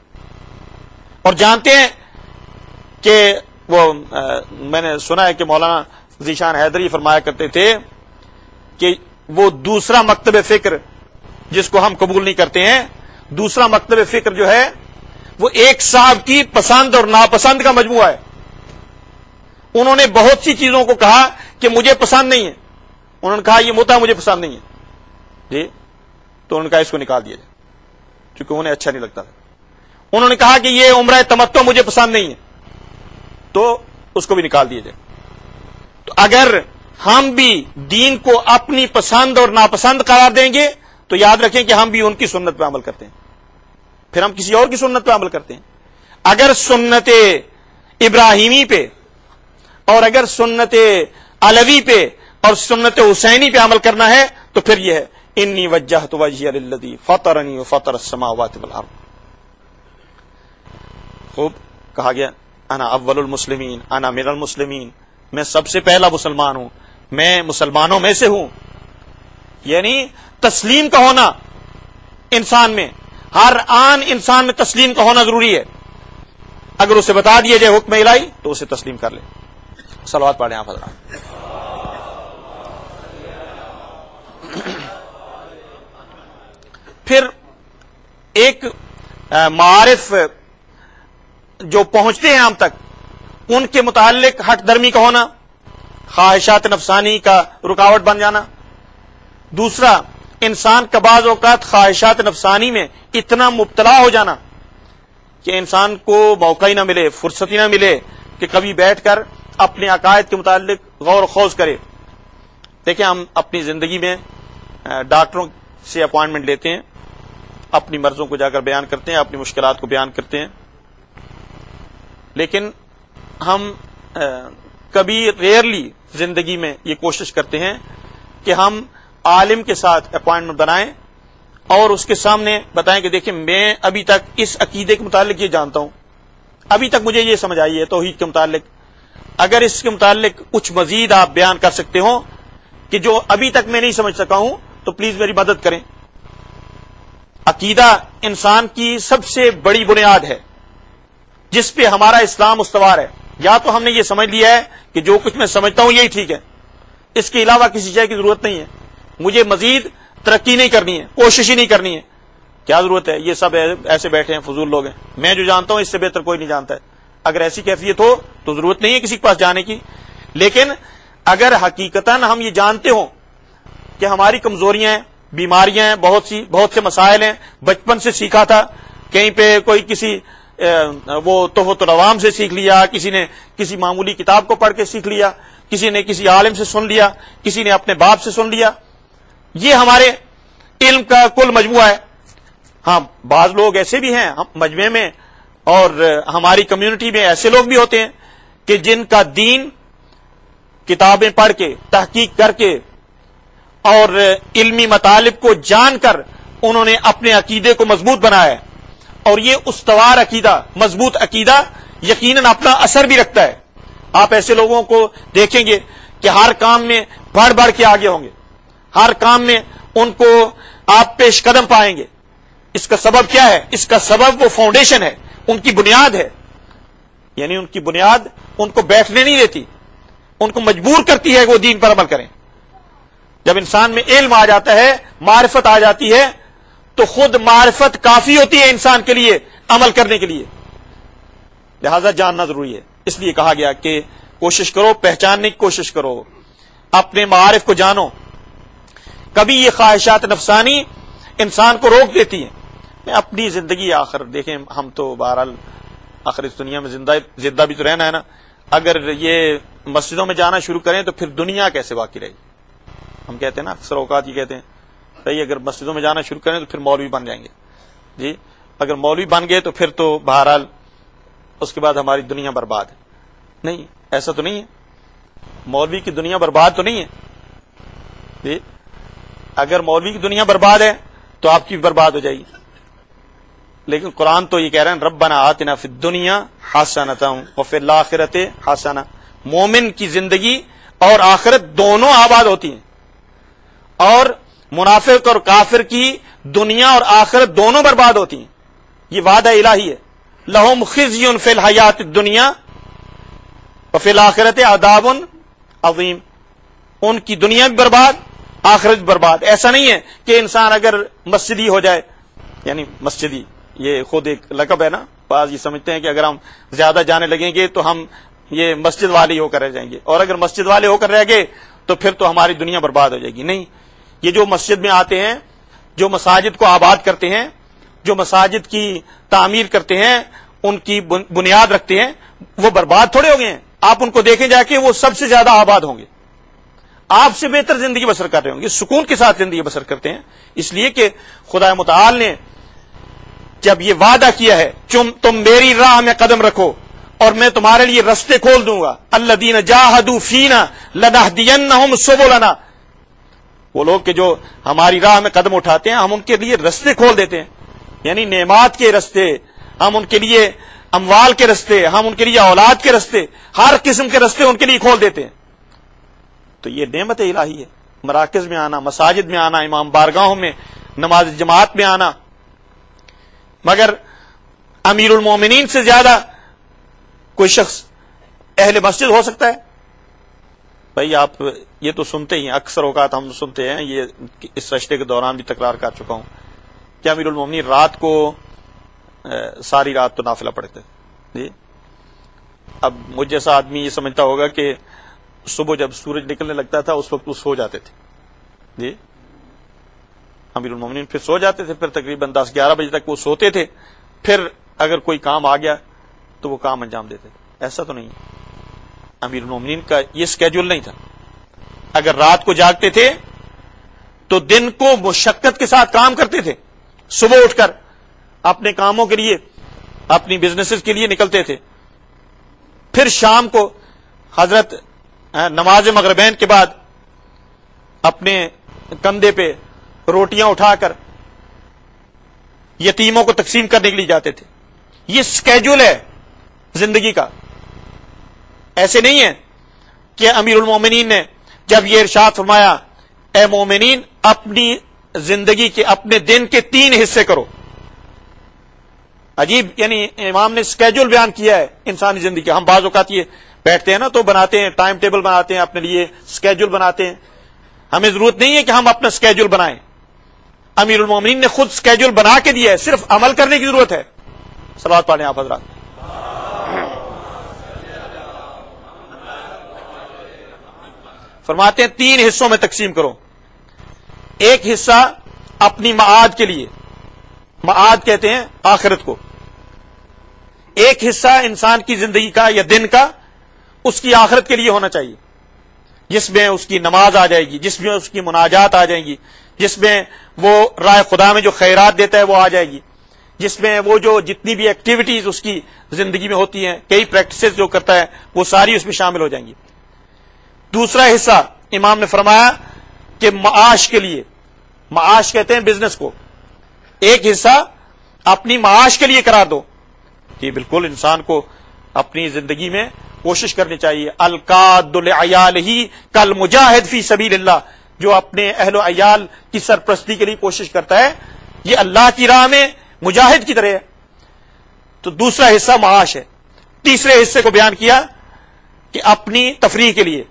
اور جانتے ہیں کہ وہ میں نے سنا ہے کہ مولانا ذیشان حیدری فرمایا کرتے تھے کہ وہ دوسرا مکتب فکر جس کو ہم قبول نہیں کرتے ہیں, دوسرا مکتب فکر جو ہے وہ ایک صاحب کی پسند اور ناپسند کا مجموعہ ہے. انہوں نے بہت سی چیزوں کو کہا کہ مجھے پسند نہیں ہے, انہوں نے کہا یہ متا مجھے پسند نہیں ہے جی, تو انہوں نے کہا اس کو نکال دیا جائے کیونکہ انہیں اچھا نہیں لگتا تھا. انہوں نے کہا کہ یہ عمرہ تمتع مجھے پسند نہیں ہے, تو اس کو بھی نکال دیا جائے. تو اگر ہم بھی دین کو اپنی پسند اور ناپسند قرار دیں گے تو یاد رکھیں کہ ہم بھی ان کی سنت پہ عمل کرتے ہیں, پھر ہم کسی اور کی سنت پہ عمل کرتے ہیں. اگر سنت ابراہیمی پہ اور اگر سنت علوی پہ اور سنت حسینی پہ عمل کرنا ہے تو پھر یہ ہے انی وجہت وجہی للذی فطرنی وفطر السماوات والارض. خوب کہا گیا انا اول المسلمین انا من المسلمین, میں سب سے پہلا مسلمان ہوں, میں مسلمانوں میں سے ہوں. یعنی تسلیم کا ہونا انسان میں، ہر آن انسان میں تسلیم کا ہونا ضروری ہے. اگر اسے بتا دیا جائے حکم الہی تو اسے تسلیم کر لے. صلوات پڑھیں آپ حضرات. پھر ایک معارف جو پہنچتے ہیں ہم تک، ان کے متعلق ہٹ درمی کا ہونا، خواہشات نفسانی کا رکاوٹ بن جانا. دوسرا، انسان کا بعض اوقات خواہشات نفسانی میں اتنا مبتلا ہو جانا کہ انسان کو موقع ہی نہ ملے، فرصت ہی نہ ملے کہ کبھی بیٹھ کر اپنے عقائد کے متعلق غور و خوض کرے. دیکھیں، ہم اپنی زندگی میں ڈاکٹروں سے اپوائنٹمنٹ لیتے ہیں، اپنی مرضوں کو جا کر بیان کرتے ہیں، اپنی مشکلات کو بیان کرتے ہیں، لیکن ہم کبھی ریئرلی زندگی میں یہ کوشش کرتے ہیں کہ ہم عالم کے ساتھ اپوائنٹمنٹ بنائیں اور اس کے سامنے بتائیں کہ دیکھیں، میں ابھی تک اس عقیدے کے متعلق یہ جانتا ہوں، ابھی تک مجھے یہ سمجھ آئی ہے توحید کے متعلق، اگر اس کے متعلق کچھ مزید آپ بیان کر سکتے ہوں کہ جو ابھی تک میں نہیں سمجھ سکا ہوں تو پلیز میری مدد کریں. عقیدہ انسان کی سب سے بڑی بنیاد ہے جس پہ ہمارا اسلام استوار ہے. یا تو ہم نے یہ سمجھ لیا ہے کہ جو کچھ میں سمجھتا ہوں یہی ٹھیک ہے، اس کے علاوہ کسی چیز کی ضرورت نہیں ہے، مجھے مزید ترقی نہیں کرنی ہے، کوشش ہی نہیں کرنی ہے، کیا ضرورت ہے، یہ سب ایسے بیٹھے ہیں فضول لوگ ہیں، میں جو جانتا ہوں اس سے بہتر کوئی نہیں جانتا ہے. اگر ایسی کیفیت ہو تو ضرورت نہیں ہے کسی کے پاس جانے کی. لیکن اگر حقیقتاً ہم یہ جانتے ہوں کہ ہماری کمزوریاں ہیں، بیماریاں ہیں، بہت سی بہت سے مسائل ہیں، بچپن سے سیکھا تھا، کہیں پہ کوئی کسی وہ تحفۃ العوام سے سیکھ لیا، کسی نے کسی معمولی کتاب کو پڑھ کے سیکھ لیا، کسی نے کسی عالم سے سن لیا، کسی نے اپنے باپ سے سن لیا، یہ ہمارے علم کا کل مجموعہ ہے. ہاں، بعض لوگ ایسے بھی ہیں ہم مجمع میں اور ہماری کمیونٹی میں ایسے لوگ بھی ہوتے ہیں کہ جن کا دین کتابیں پڑھ کے، تحقیق کر کے اور علمی مطالب کو جان کر انہوں نے اپنے عقیدے کو مضبوط بنایا ہے. اور یہ استوار عقیدہ، مضبوط عقیدہ یقیناً اپنا اثر بھی رکھتا ہے. آپ ایسے لوگوں کو دیکھیں گے کہ ہر کام میں بڑھ بڑھ کے آگے ہوں گے، ہر کام میں ان کو آپ پیش قدم پائیں گے. اس کا سبب کیا ہے؟ اس کا سبب وہ فاؤنڈیشن ہے، ان کی بنیاد ہے. یعنی ان کی بنیاد ان کو بیٹھنے نہیں دیتی، ان کو مجبور کرتی ہے کہ وہ دین پر عمل کریں. جب انسان میں علم آ جاتا ہے، معرفت آ جاتی ہے، تو خود معرفت کافی ہوتی ہے انسان کے لیے عمل کرنے کے لیے. لہذا جاننا ضروری ہے. اس لیے کہا گیا کہ کوشش کرو، پہچاننے کی کوشش کرو، اپنے معارف کو جانو. کبھی یہ خواہشات نفسانی انسان کو روک دیتی ہیں. میں اپنی زندگی آخر دیکھیں، ہم تو بہرحال آخر اس دنیا میں زندہ زندہ بھی تو رہنا ہے نا. اگر یہ مسجدوں میں جانا شروع کریں تو پھر دنیا کیسے باقی رہے گی؟ ہم کہتے ہیں نا، اکثر اوقات یہ کہتے ہیں بھائی اگر مسجدوں میں جانا شروع کریں تو پھر مولوی بن جائیں گے. جی، اگر مولوی بن گئے تو پھر تو بہرحال اس کے بعد ہماری دنیا برباد ہے. نہیں، ایسا تو نہیں ہے. مولوی کی دنیا برباد تو نہیں ہے. جی، اگر مولوی کی دنیا برباد ہے تو آپ کی بھی برباد ہو جائے گی. لیکن قرآن تو یہ کہہ رہے ہیں ربنا آتنا فی الدنیا حسنۃ وفی الآخرۃ حسنۃ. مومن کی زندگی اور آخرت دونوں آباد ہوتی ہیں، اور منافق اور کافر کی دنیا اور آخرت دونوں برباد ہوتی ہیں. یہ وعدہ الہی ہے. لہم خزی فی الحیات الدنیا وفی الآخرۃ عذاب عظیم. ان کی دنیا بھی برباد، آخرت بھی برباد. ایسا نہیں ہے کہ انسان اگر مسجدی ہو جائے، یعنی مسجدی یہ خود ایک لقب ہے نا، بعض یہ سمجھتے ہیں کہ اگر ہم زیادہ جانے لگیں گے تو ہم یہ مسجد والے ہی ہو کر رہ جائیں گے، اور اگر مسجد والے ہو کر رہ گئے تو پھر تو ہماری دنیا برباد ہو جائے گی. نہیں، یہ جو مسجد میں آتے ہیں، جو مساجد کو آباد کرتے ہیں، جو مساجد کی تعمیر کرتے ہیں، ان کی بنیاد رکھتے ہیں، وہ برباد تھوڑے ہو گئے ہیں. آپ ان کو دیکھیں جا کے، وہ سب سے زیادہ آباد ہوں گے، آپ سے بہتر زندگی بسر کر رہے ہوں گے، سکون کے ساتھ زندگی بسر کرتے ہیں. اس لیے کہ خدا متعال نے جب یہ وعدہ کیا ہے تم میری راہ میں قدم رکھو اور میں تمہارے لیے رستے کھول دوں گا. الذین جاہدوا فینا لنہدینہم سبلنا. وہ لوگ کہ جو ہماری راہ میں قدم اٹھاتے ہیں، ہم ان کے لیے رستے کھول دیتے ہیں. یعنی نعمات کے رستے، ہم ان کے لیے اموال کے رستے، ہم ان کے لیے اولاد کے رستے، ہر قسم کے رستے ان کے لیے کھول دیتے ہیں. تو یہ نعمت الہی ہے. مراکز میں آنا، مساجد میں آنا، امام بارگاہوں میں نماز جماعت میں آنا، مگر امیر المومنین سے زیادہ کوئی شخص اہل مسجد ہو سکتا ہے؟ بھائی آپ یہ تو سنتے ہی ہیں، اکثر اوقات ہم سنتے ہیں، یہ اس رشتے کے دوران بھی تکرار کر چکا ہوں کہ امیر المومنین رات کو ساری رات تو نافلہ پڑھتے جی۔ اب مجھ جیسا آدمی یہ سمجھتا ہوگا کہ صبح جب سورج نکلنے لگتا تھا اس وقت وہ سو جاتے تھے جی، امیر المومنین پھر سو جاتے تھے، پھر تقریباً دس گیارہ بجے تک وہ سوتے تھے، پھر اگر کوئی کام آ گیا تو وہ کام انجام دیتے تھے۔ ایسا تو نہیں، امیر المومنین کا یہ سکیجول نہیں تھا۔ اگر رات کو جاگتے تھے تو دن کو مشقت کے ساتھ کام کرتے تھے، صبح اٹھ کر اپنے کاموں کے لیے، اپنی بزنسز کے لیے نکلتے تھے، پھر شام کو حضرت نماز مغربین کے بعد اپنے کندھے پہ روٹیاں اٹھا کر یتیموں کو تقسیم کرنے کے لیے جاتے تھے۔ یہ سکیجول ہے زندگی کا۔ ایسے نہیں ہے کہ امیر المومنین نے جب یہ ارشاد فرمایا اے مومنین اپنی زندگی کے اپنے دن کے تین حصے کرو، عجیب، یعنی امام نے سکیجول بیان کیا ہے انسانی زندگی کا۔ ہم بعض اوقات یہ بیٹھتے ہیں نا تو بناتے ہیں، ٹائم ٹیبل بناتے ہیں اپنے لیے، سکیجول بناتے ہیں۔ ہمیں ضرورت نہیں ہے کہ ہم اپنا سکیجول بنائیں، امیر المومنین نے خود سکیجول بنا کے دیا ہے، صرف عمل کرنے کی ضرورت ہے۔ صلوات پڑھیں آپ حضرات۔ فرماتے ہیں تین حصوں میں تقسیم کرو، ایک حصہ اپنی معاد کے لیے، معاد کہتے ہیں آخرت کو، ایک حصہ انسان کی زندگی کا یا دن کا اس کی آخرت کے لیے ہونا چاہیے، جس میں اس کی نماز آ جائے گی، جس میں اس کی مناجات آ جائیں گی، جس میں وہ رائے خدا میں جو خیرات دیتا ہے وہ آ جائے گی، جس میں وہ جو جتنی بھی ایکٹیویٹیز اس کی زندگی میں ہوتی ہیں، کئی پریکٹسز جو کرتا ہے وہ ساری اس میں شامل ہو جائیں گی۔ دوسرا حصہ امام نے فرمایا کہ معاش کے لیے، معاش کہتے ہیں بزنس کو، ایک حصہ اپنی معاش کے لیے قرار دو۔ یہ بالکل انسان کو اپنی زندگی میں کوشش کرنی چاہیے۔ القاد لعیالہ کالمجاہد فی سبیل اللہ، جو اپنے اہل و عیال کی سرپرستی کے لیے کوشش کرتا ہے یہ اللہ کی راہ میں مجاہد کی طرح ہے۔ تو دوسرا حصہ معاش ہے۔ تیسرے حصے کو بیان کیا کہ اپنی تفریح کے لیے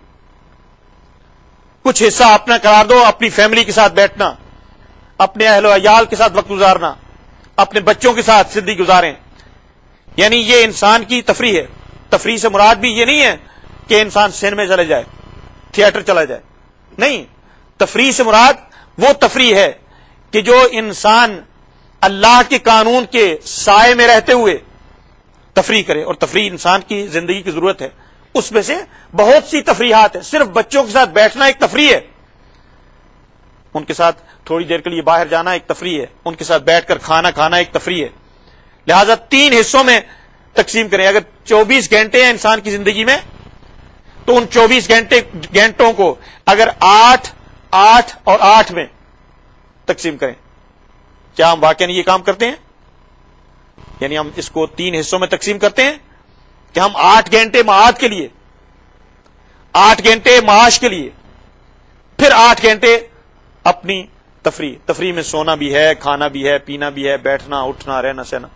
کچھ حصہ اپنا قرار دو، اپنی فیملی کے ساتھ بیٹھنا، اپنے اہل و عیال کے ساتھ وقت گزارنا، اپنے بچوں کے ساتھ زندگی گزاریں، یعنی یہ انسان کی تفریح ہے۔ تفریح سے مراد بھی یہ نہیں ہے کہ انسان سینما میں چلے جائے، تھیٹر چلا جائے، نہیں، تفریح سے مراد وہ تفریح ہے کہ جو انسان اللہ کے قانون کے سائے میں رہتے ہوئے تفریح کرے، اور تفریح انسان کی زندگی کی ضرورت ہے۔ اس میں سے بہت سی تفریحات ہیں، صرف بچوں کے ساتھ بیٹھنا ایک تفریح ہے، ان کے ساتھ تھوڑی دیر کے لیے باہر جانا ایک تفریح ہے، ان کے ساتھ بیٹھ کر کھانا کھانا ایک تفریح ہے۔ لہذا تین حصوں میں تقسیم کریں۔ اگر چوبیس گھنٹے ہیں انسان کی زندگی میں تو ان چوبیس گھنٹے گھنٹوں کو اگر آٹھ آٹھ اور آٹھ میں تقسیم کریں، کیا ہم واقعی یہ کام کرتے ہیں؟ یعنی ہم اس کو تین حصوں میں تقسیم کرتے ہیں کہ ہم آٹھ گھنٹے معاد کے لیے، آٹھ گھنٹے معاش کے لیے، پھر آٹھ گھنٹے اپنی تفریح۔ تفریح میں سونا بھی ہے، کھانا بھی ہے، پینا بھی ہے، بیٹھنا اٹھنا رہنا سہنا۔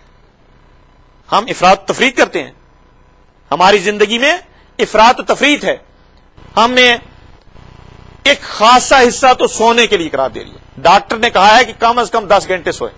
ہم افراط تفریح کرتے ہیں، ہماری زندگی میں افراط تفریح ہے۔ ہم نے ایک خاصا حصہ تو سونے کے لیے قرار دے لیا۔ ڈاکٹر نے کہا ہے کہ کم از کم دس گھنٹے سوئے،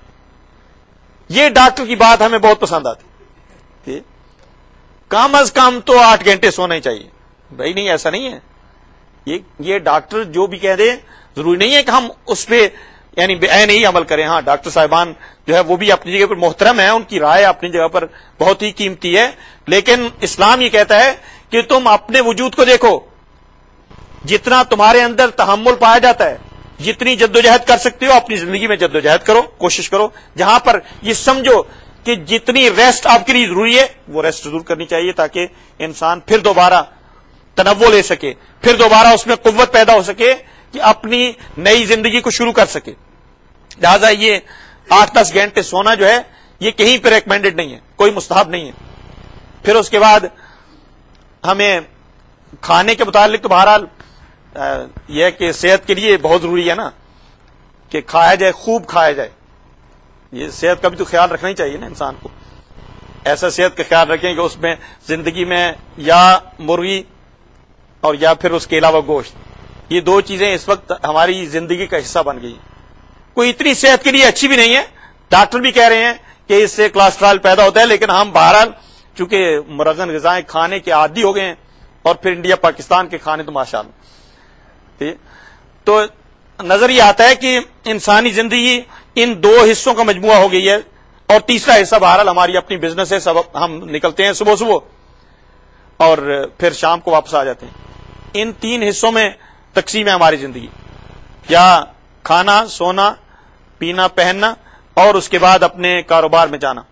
یہ ڈاکٹر کی بات ہمیں بہت پسند آتی، کم از کم تو آٹھ گھنٹے سونا ہی چاہیے۔ بھائی نہیں، ایسا نہیں ہے، یہ یہ ڈاکٹر جو بھی کہہ دے ضروری نہیں ہے کہ ہم اس پہ یعنی بے عین ہی عمل کریں۔ ہاں، ڈاکٹر صاحبان جو ہے وہ بھی اپنی جگہ پر محترم ہیں، ان کی رائے اپنی جگہ پر بہت ہی قیمتی ہے، لیکن اسلام یہ کہتا ہے کہ تم اپنے وجود کو دیکھو، جتنا تمہارے اندر تحمل پایا جاتا ہے، جتنی جدوجہد کر سکتے ہو اپنی زندگی میں جدوجہد کرو، کوشش کرو، جہاں پر یہ سمجھو کہ جتنی ریسٹ آپ کے لیے ضروری ہے وہ ریسٹ ضرور کرنی چاہیے، تاکہ انسان پھر دوبارہ تنوع لے سکے، پھر دوبارہ اس میں قوت پیدا ہو سکے کہ اپنی نئی زندگی کو شروع کر سکے۔ لہذا یہ آٹھ دس گھنٹے سونا جو ہے یہ کہیں پہ ریکمینڈڈ نہیں ہے، کوئی مستحب نہیں ہے۔ پھر اس کے بعد ہمیں کھانے کے متعلق تو بہرحال یہ ہے کہ صحت کے لیے بہت ضروری ہے نا، کہ کھایا جائے، خوب کھایا جائے. یہ صحت کا بھی تو خیال رکھنا ہی چاہیے نا انسان کو. ایسا صحت کا خیال رکھیں کہ اس میں زندگی میں یا مرغی اور یا پھر اس کے علاوہ گوشت، یہ دو چیزیں اس وقت ہماری زندگی کا حصہ بن گئی. کوئی اتنی صحت کے لیے اچھی بھی نہیں ہے، ڈاکٹر بھی کہہ رہے ہیں کہ اس سے کولیسٹرول پیدا ہوتا ہے، لیکن ہم بہرحال چونکہ مرغن غذائیں کھانے کے عادی ہو گئے ہیں، اور پھر انڈیا پاکستان کے کھانے تو ماشاءاللہ. تو نظر یہ آتا ہے کہ انسانی زندگی ان دو حصوں کا مجموعہ ہو گئی ہے، اور تیسرا حصہ بہرحال ہماری اپنی بزنس ہے. سب ہم نکلتے ہیں صبح صبح اور پھر شام کو واپس آ جاتے ہیں. ان تین حصوں میں تقسیم ہے ہماری زندگی، یا کھانا، سونا، پینا، پہننا، اور اس کے بعد اپنے کاروبار میں جانا.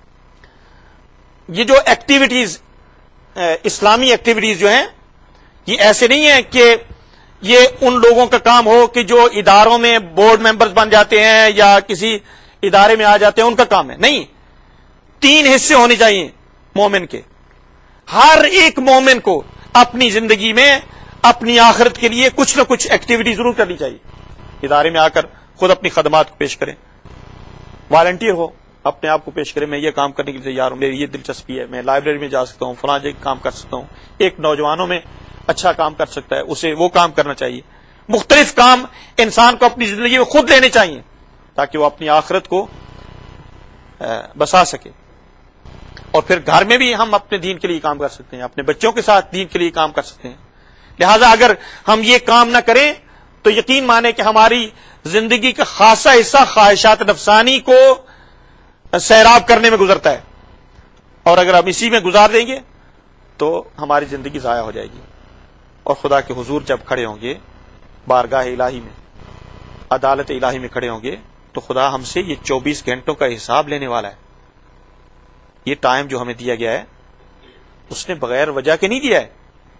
یہ جو ایکٹیویٹیز اسلامی ایکٹیویٹیز جو ہیں، یہ ایسے نہیں ہیں کہ یہ ان لوگوں کا کام ہو کہ جو اداروں میں بورڈ ممبرز بن جاتے ہیں یا کسی ادارے میں آ جاتے ہیں ان کا کام ہے. نہیں، تین حصے ہونے چاہیے مومن کے. ہر ایک مومن کو اپنی زندگی میں اپنی آخرت کے لیے کچھ نہ کچھ ایکٹیویٹی ضرور کرنی چاہیے. ادارے میں آ کر خود اپنی خدمات کو پیش کریں، والنٹیئر ہو، اپنے آپ کو پیش کریں، میں یہ کام کرنے کے لیے تیار ہوں، میری یہ دلچسپی ہے، میں لائبریری میں جا سکتا ہوں، فلاں جگہ کام کر سکتا ہوں. ایک نوجوانوں میں اچھا کام کر سکتا ہے، اسے وہ کام کرنا چاہیے. مختلف کام انسان کو اپنی زندگی میں خود لینے چاہیے تاکہ وہ اپنی آخرت کو بسا سکے. اور پھر گھر میں بھی ہم اپنے دین کے لیے کام کر سکتے ہیں، اپنے بچوں کے ساتھ دین کے لیے کام کر سکتے ہیں. لہذا اگر ہم یہ کام نہ کریں تو یقین مانیں کہ ہماری زندگی کا خاصا حصہ خواہشات نفسانی کو سیراب کرنے میں گزرتا ہے، اور اگر ہم اسی میں گزار دیں گے تو ہماری زندگی ضائع ہو جائے گی. اور خدا کے حضور جب کھڑے ہوں گے بارگاہ الہی میں، عدالت الہی میں کھڑے ہوں گے، تو خدا ہم سے یہ چوبیس گھنٹوں کا حساب لینے والا ہے. یہ ٹائم جو ہمیں دیا گیا ہے اس نے بغیر وجہ کے نہیں دیا ہے،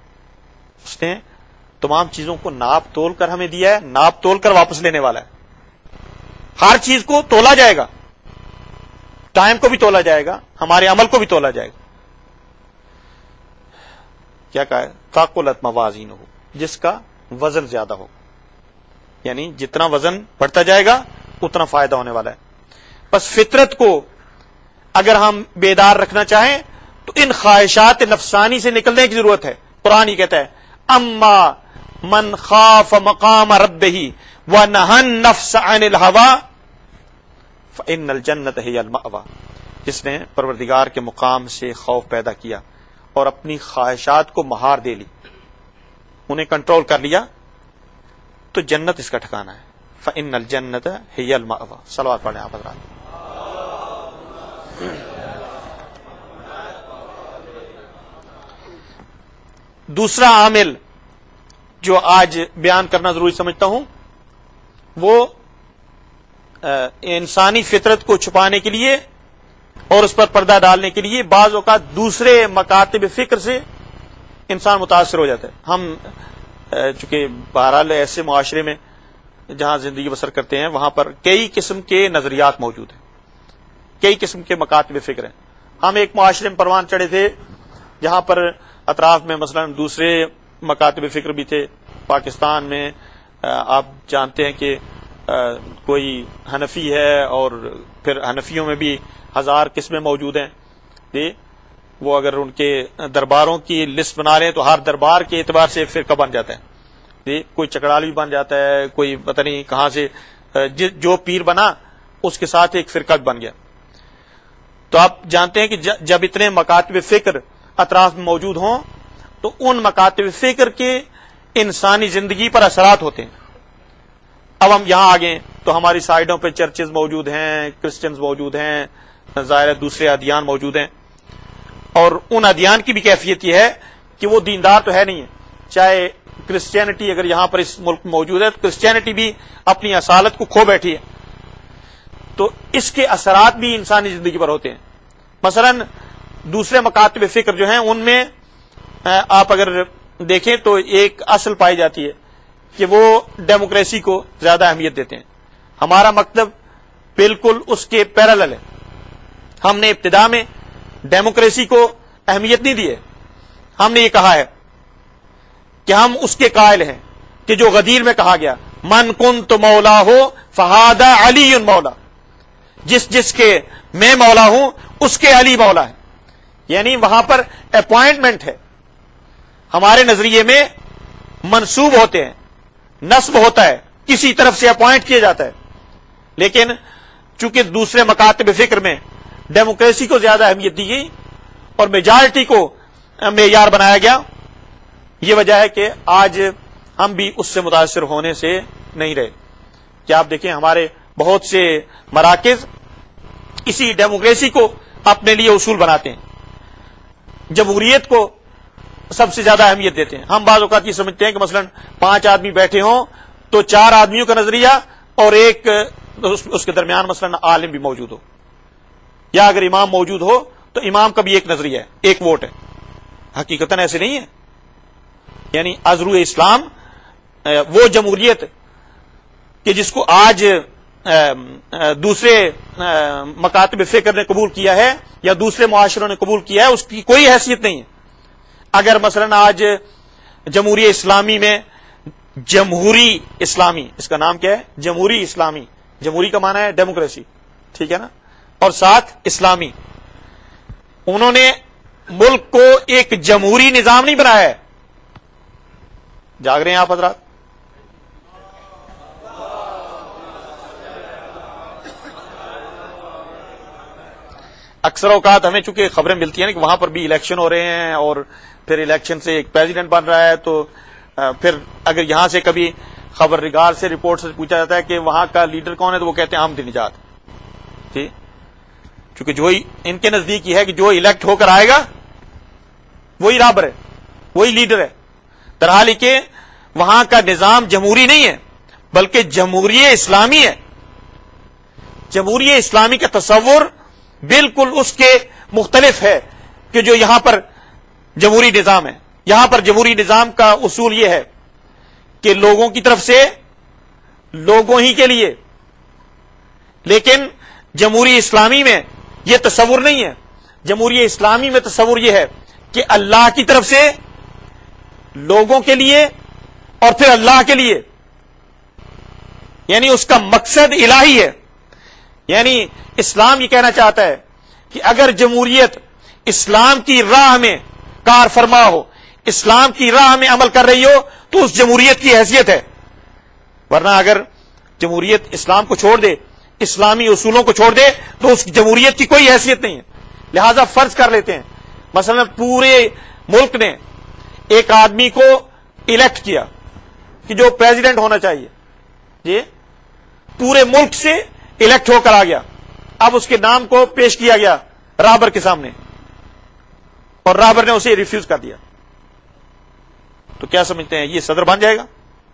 اس نے تمام چیزوں کو ناپ تول کر ہمیں دیا ہے، ناپ تول کر واپس لینے والا ہے. ہر چیز کو تولا جائے گا، ٹائم کو بھی تولا جائے گا، ہمارے عمل کو بھی تولا جائے گا. کیا کہا ہے؟ ثاقلت موازینہ ہو، جس کا وزن زیادہ ہو، یعنی جتنا وزن بڑھتا جائے گا اتنا فائدہ ہونے والا ہے. بس فطرت کو اگر ہم بیدار رکھنا چاہیں تو ان خواہشات نفسانی سے نکلنے کی ضرورت ہے. قرآن ہی کہتا ہے اما من خاف مقام ربہ ونہى النفس عن الہوى فإن الجنۃ ہی المأوى. جس نے پروردگار کے مقام سے خوف پیدا کیا اور اپنی خواہشات کو مہار دے لی، انہیں کنٹرول کر لیا، تو جنت اس کا ٹھکانہ ہے. فإن الجنۃ ہی المأوى. صلوات پڑھیں آپ حضرات. دوسرا عامل جو آج بیان کرنا ضروری سمجھتا ہوں، وہ انسانی فطرت کو چھپانے کے لیے اور اس پر پردہ ڈالنے کے لیے بعض اوقات دوسرے مکاتب فکر سے انسان متاثر ہو جاتا ہے. ہم چونکہ بہرحال ایسے معاشرے میں جہاں زندگی بسر کرتے ہیں وہاں پر کئی قسم کے نظریات موجود ہیں، کئی قسم کے مکاتب فکر ہیں. ہم ایک معاشرے میں پروان چڑھے تھے جہاں پر اطراف میں مثلا دوسرے مکاتب فکر بھی تھے. پاکستان میں آپ جانتے ہیں کہ کوئی حنفی ہے، اور پھر حنفیوں میں بھی ہزار قسمیں موجود ہیں. وہ اگر ان کے درباروں کی لسٹ بنا رہے ہیں تو ہر دربار کے اعتبار سے فرقہ بن جاتا ہے. کوئی چکڑال بھی بن جاتا ہے، کوئی پتہ نہیں کہاں سے جو پیر بنا اس کے ساتھ ایک فرقہ بن گیا. تو آپ جانتے ہیں کہ جب اتنے مکاتب فکر اطراف میں موجود ہوں تو ان مکاتب فکر کے انسانی زندگی پر اثرات ہوتے ہیں. اب ہم یہاں آ گئے تو ہماری سائڈوں پہ چرچز موجود ہیں، کرسچنز موجود ہیں، ظاہر دوسرے ادیان موجود ہیں، اور ان ادیان کی بھی کیفیت یہ ہے کہ وہ دیندار تو ہے نہیں ہے. چاہے کرسچینٹی اگر یہاں پر اس ملک میں موجود ہے تو کرسچینٹی بھی اپنی اصالت کو کھو بیٹھی ہے. تو اس کے اثرات بھی انسانی زندگی پر ہوتے ہیں. مثلا دوسرے مکاتب فکر جو ہیں ان میں آپ اگر دیکھیں تو ایک اصل پائی جاتی ہے کہ وہ ڈیموکریسی کو زیادہ اہمیت دیتے ہیں. ہمارا مکتب بالکل اس کے پیرالل ہے. ہم نے ابتدا میں ڈیموکریسی کو اہمیت نہیں دی ہے. ہم نے یہ کہا ہے کہ ہم اس کے قائل ہیں کہ جو غدیر میں کہا گیا من کنت مولا ہو فہذا علی مولا، جس جس کے میں مولا ہوں اس کے علی مولا ہے. یعنی وہاں پر اپوائنٹمنٹ ہے. ہمارے نظریے میں منصوب ہوتے ہیں، نصب ہوتا ہے، کسی طرف سے اپوائنٹ کیا جاتا ہے. لیکن چونکہ دوسرے مکاتب فکر میں ڈیموکریسی کو زیادہ اہمیت دی گئی اور میجارٹی کو معیار بنایا گیا، یہ وجہ ہے کہ آج ہم بھی اس سے متاثر ہونے سے نہیں رہے. کہ آپ دیکھیں ہمارے بہت سے مراکز اسی ڈیموکریسی کو اپنے لیے اصول بناتے ہیں، جمہوریت کو سب سے زیادہ اہمیت دیتے ہیں. ہم بعض اوقات یہ سمجھتے ہیں کہ مثلا پانچ آدمی بیٹھے ہوں تو چار آدمیوں کا نظریہ اور ایک اس کے درمیان مثلا عالم بھی موجود ہو، یا اگر امام موجود ہو تو امام کا بھی ایک نظریہ ہے، ایک ووٹ ہے. حقیقتاً ایسے نہیں ہے. یعنی ازرو اسلام وہ جمہوریت کہ جس کو آج دوسرے مکاتب فکر نے قبول کیا ہے یا دوسرے معاشروں نے قبول کیا ہے، اس کی کوئی حیثیت نہیں ہے. اگر مثلا آج جمہوری اسلامی میں جمہوری اسلامی، اس کا نام کیا ہے؟ جمہوری اسلامی. جمہوری کا معنی ہے ڈیموکریسی، ٹھیک ہے نا، اور ساتھ اسلامی. انہوں نے ملک کو ایک جمہوری نظام نہیں بنایا ہے. جاگ رہے ہیں آپ حضرات؟ اکثر اوقات ہمیں چونکہ خبریں ملتی ہیں نا کہ وہاں پر بھی الیکشن ہو رہے ہیں اور پھر الیکشن سے ایک پریزیڈنٹ بن رہا ہے، تو پھر اگر یہاں سے کبھی خبر نگار سے رپورٹ سے پوچھا جاتا ہے کہ وہاں کا لیڈر کون ہے تو وہ کہتے ہیں احمد نژاد. ٹھیک، چونکہ جو ان کے نزدیک یہ ہے کہ جو الیکٹ ہو کر آئے گا وہی رابر ہے، وہی لیڈر ہے. درحال کہ وہاں کا نظام جمہوری نہیں ہے بلکہ جمہوری اسلامی ہے. جمہوری اسلامی کا تصور بالکل اس کے مختلف ہے کہ جو یہاں پر جمہوری نظام ہے. یہاں پر جمہوری نظام کا اصول یہ ہے کہ لوگوں کی طرف سے لوگوں ہی کے لیے. لیکن جمہوری اسلامی میں یہ تصور نہیں ہے. جمہوری اسلامی میں تصور یہ ہے کہ اللہ کی طرف سے لوگوں کے لیے اور پھر اللہ کے لیے. یعنی اس کا مقصد الہی ہے. یعنی اسلام یہ کہنا چاہتا ہے کہ اگر جمہوریت اسلام کی راہ میں کار فرما ہو، اسلام کی راہ میں عمل کر رہی ہو تو اس جمہوریت کی حیثیت ہے. ورنہ اگر جمہوریت اسلام کو چھوڑ دے، اسلامی اصولوں کو چھوڑ دے تو اس جمہوریت کی کوئی حیثیت نہیں ہے. لہذا فرض کر لیتے ہیں مثلا پورے ملک نے ایک آدمی کو الیکٹ کیا کہ جو پریزیڈنٹ ہونا چاہیے، جی پورے ملک سے الیکٹ ہو کر آ گیا. اب اس کے نام کو پیش کیا گیا رابر کے سامنے اور رابر نے اسے ریفیوز کر دیا، تو کیا سمجھتے ہیں یہ صدر بن جائے گا؟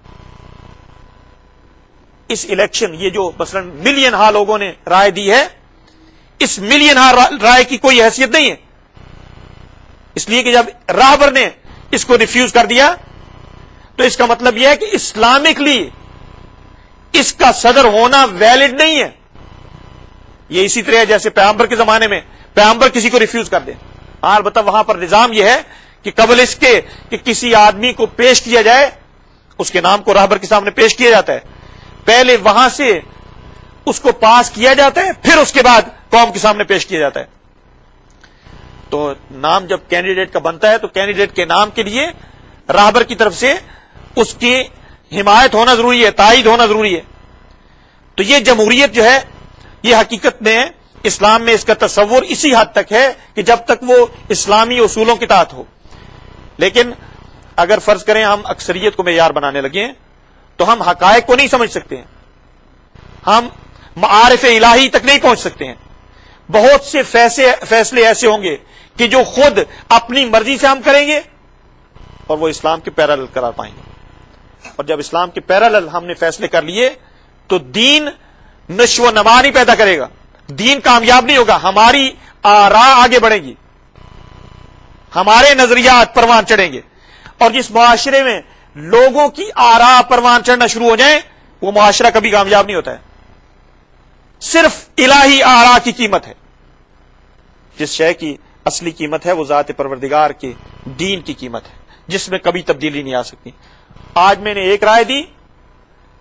اس الیکشن یہ جو مثلا ملین ہا لوگوں نے رائے دی ہے، اس ملین ہا رائے کی کوئی حیثیت نہیں ہے. اس لیے کہ جب رابر نے اس کو ریفیوز کر دیا تو اس کا مطلب یہ ہے کہ اسلامکلی اس کا صدر ہونا ویلڈ نہیں ہے. یہ اسی طرح جیسے پیغمبر کے زمانے میں پیغمبر کسی کو ریفیوز کر دیں. البتہ وہاں پر نظام یہ ہے کہ قبل اس کے کہ کسی آدمی کو پیش کیا جائے، اس کے نام کو راہبر کے سامنے پیش کیا جاتا ہے، پہلے وہاں سے اس کو پاس کیا جاتا ہے، پھر اس کے بعد قوم کے سامنے پیش کیا جاتا ہے. تو نام جب کینڈیڈیٹ کا بنتا ہے تو کینڈیڈیٹ کے نام کے لیے راہبر کی طرف سے اس کی حمایت ہونا ضروری ہے، تائید ہونا ضروری ہے. تو یہ جمہوریت جو ہے یہ حقیقت میں اسلام میں اس کا تصور اسی حد تک ہے کہ جب تک وہ اسلامی اصولوں کے تحت ہو. لیکن اگر فرض کریں ہم اکثریت کو معیار بنانے لگے ہیں تو ہم حقائق کو نہیں سمجھ سکتے ہیں، ہم معارف الہی تک نہیں پہنچ سکتے ہیں. بہت سے فیصلے ایسے ہوں گے کہ جو خود اپنی مرضی سے ہم کریں گے اور وہ اسلام کے پیرالل قرار پائیں گے. اور جب اسلام کے پیرالل ہم نے فیصلے کر لیے تو دین نشو و نما نہیں پیدا کرے گا، دین کامیاب نہیں ہوگا. ہماری آراء آگے بڑھیں گی، ہمارے نظریات پروان چڑھیں گے. اور جس معاشرے میں لوگوں کی آراء پروان چڑھنا شروع ہو جائیں وہ معاشرہ کبھی کامیاب نہیں ہوتا ہے. صرف الہی آراء کی قیمت ہے. جس شے کی اصلی قیمت ہے وہ ذات پروردگار کے دین کی قیمت ہے، جس میں کبھی تبدیلی نہیں آ سکتی. آج میں نے ایک رائے دی،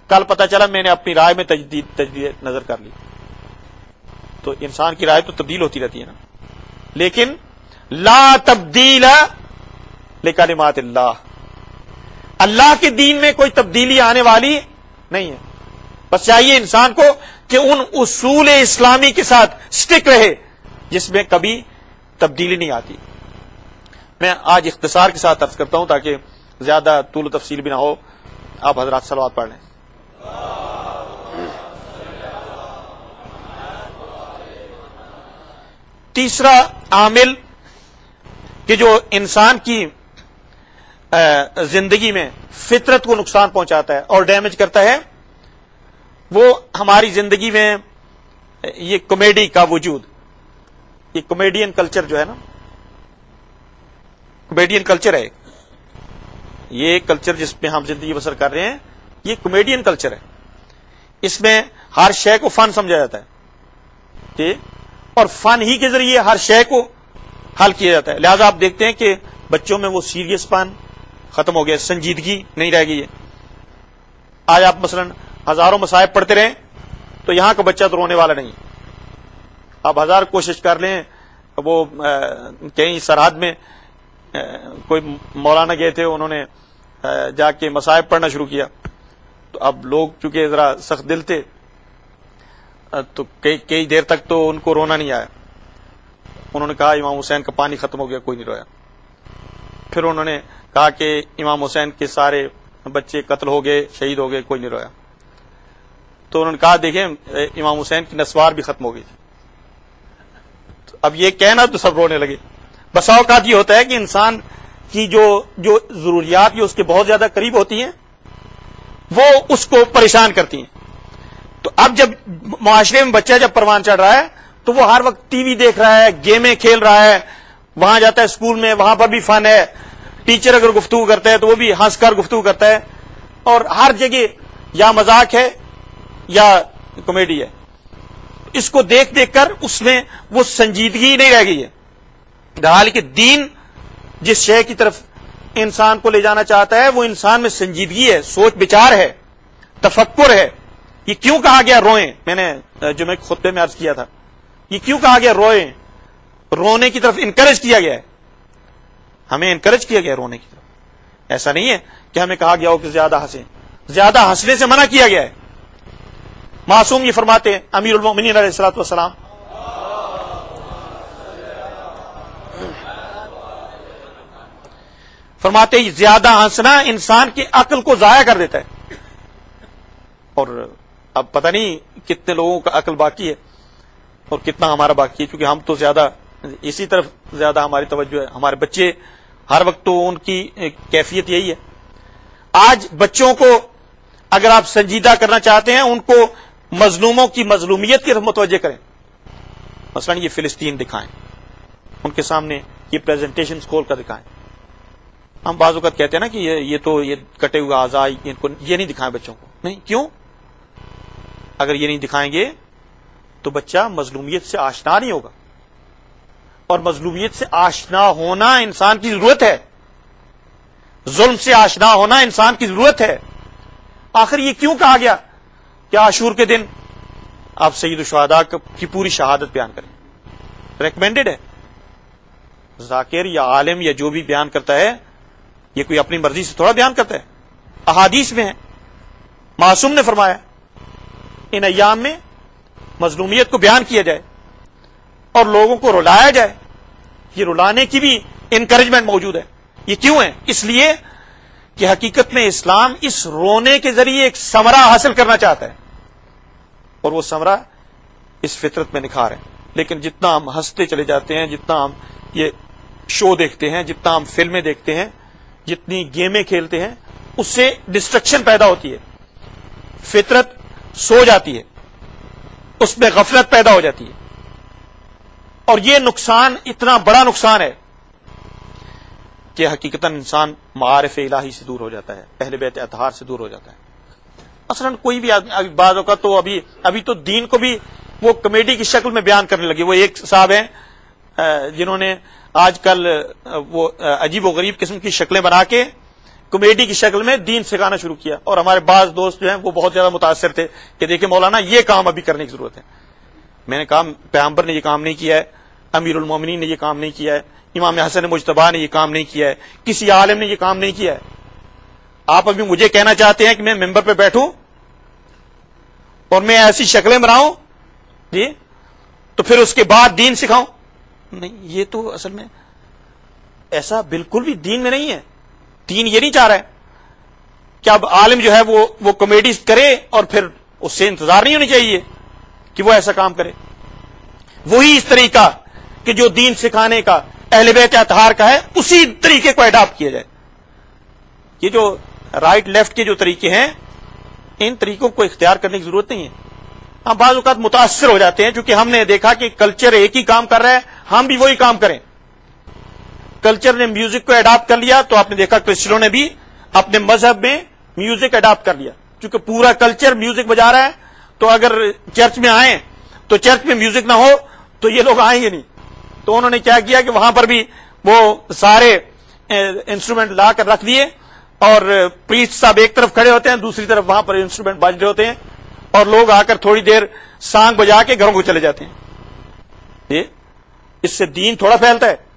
کل پتہ چلا میں نے اپنی رائے میں تجدید تجدید نظر کر لی. تو انسان کی رائے تو تبدیل ہوتی رہتی ہے نا. لیکن لا تبدیل لکلمات اللہ، اللہ کے دین میں کوئی تبدیلی آنے والی نہیں ہے. بس چاہیے انسان کو کہ ان اصول اسلامی کے ساتھ سٹک رہے جس میں کبھی تبدیلی نہیں آتی. میں آج اختصار کے ساتھ عرض کرتا ہوں تاکہ زیادہ طول و تفصیل بھی نہ ہو. آپ حضرات صلوات پڑھ لیں. تیسرا عامل کہ جو انسان کی زندگی میں فطرت کو نقصان پہنچاتا ہے اور ڈیمیج کرتا ہے، وہ ہماری زندگی میں یہ کامیڈی کا وجود، یہ کامیڈین کلچر جو ہے نا، کامیڈین کلچر ہے یہ کلچر جس میں ہم زندگی بسر کر رہے ہیں، یہ کامیڈین کلچر ہے. اس میں ہر شے کو فن سمجھا جاتا ہے ٹھیک، اور فن ہی کے ذریعے ہر شے کو حل کیا جاتا ہے. لہذا آپ دیکھتے ہیں کہ بچوں میں وہ سیریس پن ختم ہو گیا، سنجیدگی نہیں رہ گئی ہے. آج آپ مثلا ہزاروں مصائب پڑھتے رہیں تو یہاں کا بچہ تو رونے والا نہیں. آپ ہزار کوشش کر لیں، وہ کہیں سرحد میں کوئی مولانا گئے تھے، انہوں نے جا کے مصائب پڑھنا شروع کیا، تو اب لوگ چونکہ ذرا سخت دل تھے تو کئی کئی دیر تک تو ان کو رونا نہیں آیا. انہوں نے کہا امام حسین کا پانی ختم ہو گیا، کوئی نہیں رویا. پھر انہوں نے کہا کہ امام حسین کے سارے بچے قتل ہو گئے، شہید ہو گئے، کوئی نہیں رویا. تو انہوں نے کہا دیکھیں امام حسین کی نسوار بھی ختم ہو گئی. اب یہ کہنا تو سب رونے لگے. بسا اوقات یہ ہوتا ہے کہ انسان کی جو جو ضروریات جو اس کے بہت زیادہ قریب ہوتی ہیں وہ اس کو پریشان کرتی ہیں. تو اب جب معاشرے میں بچہ جب پروان چڑھ رہا ہے تو وہ ہر وقت ٹی وی دیکھ رہا ہے، گیمیں کھیل رہا ہے، وہاں جاتا ہے اسکول میں، وہاں پر بھی فن ہے. ٹیچر اگر گفتگو کرتا ہے تو وہ بھی ہنس کر گفتگو کرتا ہے، اور ہر جگہ یا مذاق ہے یا کامیڈی ہے. اس کو دیکھ دیکھ کر اس میں وہ سنجیدگی نہیں رہ گئی ہے. حالانکہ دین جس شے کی طرف انسان کو لے جانا چاہتا ہے وہ انسان میں سنجیدگی ہے، سوچ بچار ہے، تفکر ہے. یہ کیوں کہا گیا روئیں؟ میں نے جو میں خطبے میں عرض کیا تھا، یہ کیوں کہا گیا روئیں؟ رونے کی طرف انکریج کیا گیا ہے، ہمیں انکریج کیا گیا رونے کی طرف. ایسا نہیں ہے کہ ہمیں کہا گیا ہو کہ زیادہ ہنسیں. زیادہ ہنسنے سے منع کیا گیا ہے. معصوم یہ فرماتے ہیں امیر المومنین علیہ الصلوۃ والسلام، فرماتے ہیں زیادہ ہنسنا انسان کی عقل کو ضائع کر دیتا ہے. اور اب پتہ نہیں کتنے لوگوں کا عقل باقی ہے اور کتنا ہمارا باقی ہے، کیونکہ ہم تو زیادہ اسی طرف زیادہ ہماری توجہ ہے. ہمارے بچے ہر وقت تو ان کی کیفیت یہی ہے. آج بچوں کو اگر آپ سنجیدہ کرنا چاہتے ہیں، ان کو مظلوموں کی مظلومیت کی طرف متوجہ کریں. مثلا یہ فلسطین دکھائیں، ان کے سامنے یہ پریزنٹیشن کھول کر دکھائیں. ہم بعض اوقات کہتے ہیں نا کہ یہ یہ تو یہ کٹے ہوئے اعضاء ان کو یہ نہیں دکھائیں بچوں کو. نہیں، کیوں؟ اگر یہ نہیں دکھائیں گے تو بچہ مظلومیت سے آشنا نہیں ہوگا، اور مظلومیت سے آشنا ہونا انسان کی ضرورت ہے. ظلم سے آشنا ہونا انسان کی ضرورت ہے. آخر یہ کیوں کہا گیا کہ عاشور کے دن آپ سید الشہداء کی پوری شہادت بیان کریں؟ ریکمینڈڈ ہے. ذاکر یا عالم یا جو بھی بیان کرتا ہے یہ کوئی اپنی مرضی سے تھوڑا بیان کرتا ہے، احادیث میں ہے. معصوم نے فرمایا ان ایام میں مظلومیت کو بیان کیا جائے اور لوگوں کو رلایا جائے. یہ رلانے کی بھی انکریجمنٹ موجود ہے. یہ کیوں ہے؟ اس لیے کہ حقیقت میں اسلام اس رونے کے ذریعے ایک ثمرہ حاصل کرنا چاہتا ہے، اور وہ ثمرہ اس فطرت میں نکھار ہے. لیکن جتنا ہم ہنستے چلے جاتے ہیں، جتنا ہم یہ شو دیکھتے ہیں، جتنا ہم فلمیں دیکھتے ہیں، جتنی گیمیں کھیلتے ہیں، اس سے ڈسٹرکشن پیدا ہوتی ہے. فطرت سو جاتی ہے، اس میں غفلت پیدا ہو جاتی ہے. اور یہ نقصان اتنا بڑا نقصان ہے کہ حقیقتاً انسان معارف الہی سے دور ہو جاتا ہے، اہل بیت اطہار سے دور ہو جاتا ہے. مثلا کوئی بھی بعض اوقات تو ابھی ابھی تو دین کو بھی وہ کمیڈی کی شکل میں بیان کرنے لگے. وہ ایک صاحب ہیں جنہوں نے آج کل وہ عجیب و غریب قسم کی شکلیں بنا کے کامیڈی کی شکل میں دین سکھانا شروع کیا. اور ہمارے بعض دوست جو ہیں وہ بہت زیادہ متاثر تھے کہ دیکھیں مولانا یہ کام ابھی کرنے کی ضرورت ہے. میں نے کہا پیغمبر نے یہ کام نہیں کیا ہے, امیر المومنین نے یہ کام نہیں کیا ہے, امام حسن مجتبیٰ نے یہ کام نہیں کیا ہے, کسی عالم نے یہ کام نہیں کیا ہے. آپ ابھی مجھے کہنا چاہتے ہیں کہ میں ممبر پہ بیٹھوں اور میں ایسی شکلیں بناؤں جی تو پھر اس کے بعد دین سکھاؤں؟ نہیں, یہ تو اصل میں ایسا بالکل بھی دین میں نہیں ہے. دین یہ نہیں چاہ رہا ہے کہ اب عالم جو ہے وہ وہ کامیڈی کرے اور پھر اس سے انتظار نہیں ہونی چاہیے کہ وہ ایسا کام کرے. وہی اس طریقہ کہ جو دین سکھانے کا اہل بیت اطہار کا ہے اسی طریقے کو اڈاپٹ کیا جائے. یہ جو رائٹ لیفٹ کے جو طریقے ہیں ان طریقوں کو اختیار کرنے کی ضرورت نہیں ہے. ہم بعض اوقات متاثر ہو جاتے ہیں چونکہ ہم نے دیکھا کہ کلچر ایک ہی کام کر رہا ہے, ہم بھی وہی کام کریں. کلچر نے میوزک کو اڈاپٹ کر لیا تو آپ نے دیکھا کرسچنوں نے بھی اپنے مذہب میں میوزک اڈاپٹ کر لیا. چونکہ پورا کلچر میوزک بجا رہا ہے تو اگر چرچ میں آئیں تو چرچ میں میوزک نہ ہو تو یہ لوگ آئیں گے نہیں. تو انہوں نے کیا کیا کہ وہاں پر بھی وہ سارے انسٹرومنٹ لا کر رکھ دیے اور پریسٹ صاحب ایک طرف کھڑے ہوتے ہیں, دوسری طرف وہاں پر انسٹرومنٹ بج رہے ہوتے ہیں اور لوگ آ کر تھوڑی دیر سانگ بجا کے گھروں کو چلے جاتے ہیں. یہ اس سے دین تھوڑا پھیلتا ہے,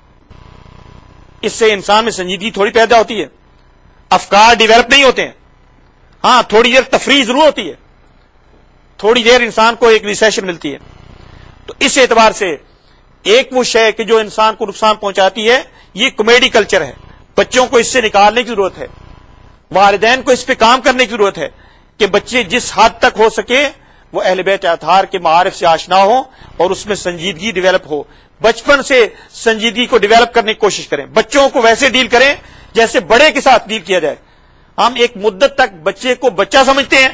اس سے انسان میں سنجیدگی تھوڑی پیدا ہوتی ہے, افکار ڈیولپ نہیں ہوتے ہیں. ہاں تھوڑی دیر تفریح ضرور ہوتی ہے, تھوڑی دیر انسان کو ایک ریسیشن ملتی ہے. تو اس اعتبار سے ایک وہ شے کہ جو انسان کو نقصان پہنچاتی ہے یہ کامیڈی کلچر ہے. بچوں کو اس سے نکالنے کی ضرورت ہے, والدین کو اس پہ کام کرنے کی ضرورت ہے کہ بچے جس حد تک ہو سکے وہ اہل بیت اطہار کے معارف سے آشنا ہو اور اس میں سنجیدگی ڈیولپ ہو. بچپن سے سنجیدگی کو ڈیولپ کرنے کی کوشش کریں, بچوں کو ویسے ڈیل کریں جیسے بڑے کے ساتھ ڈیل کیا جائے. ہم ایک مدت تک بچے کو بچہ سمجھتے ہیں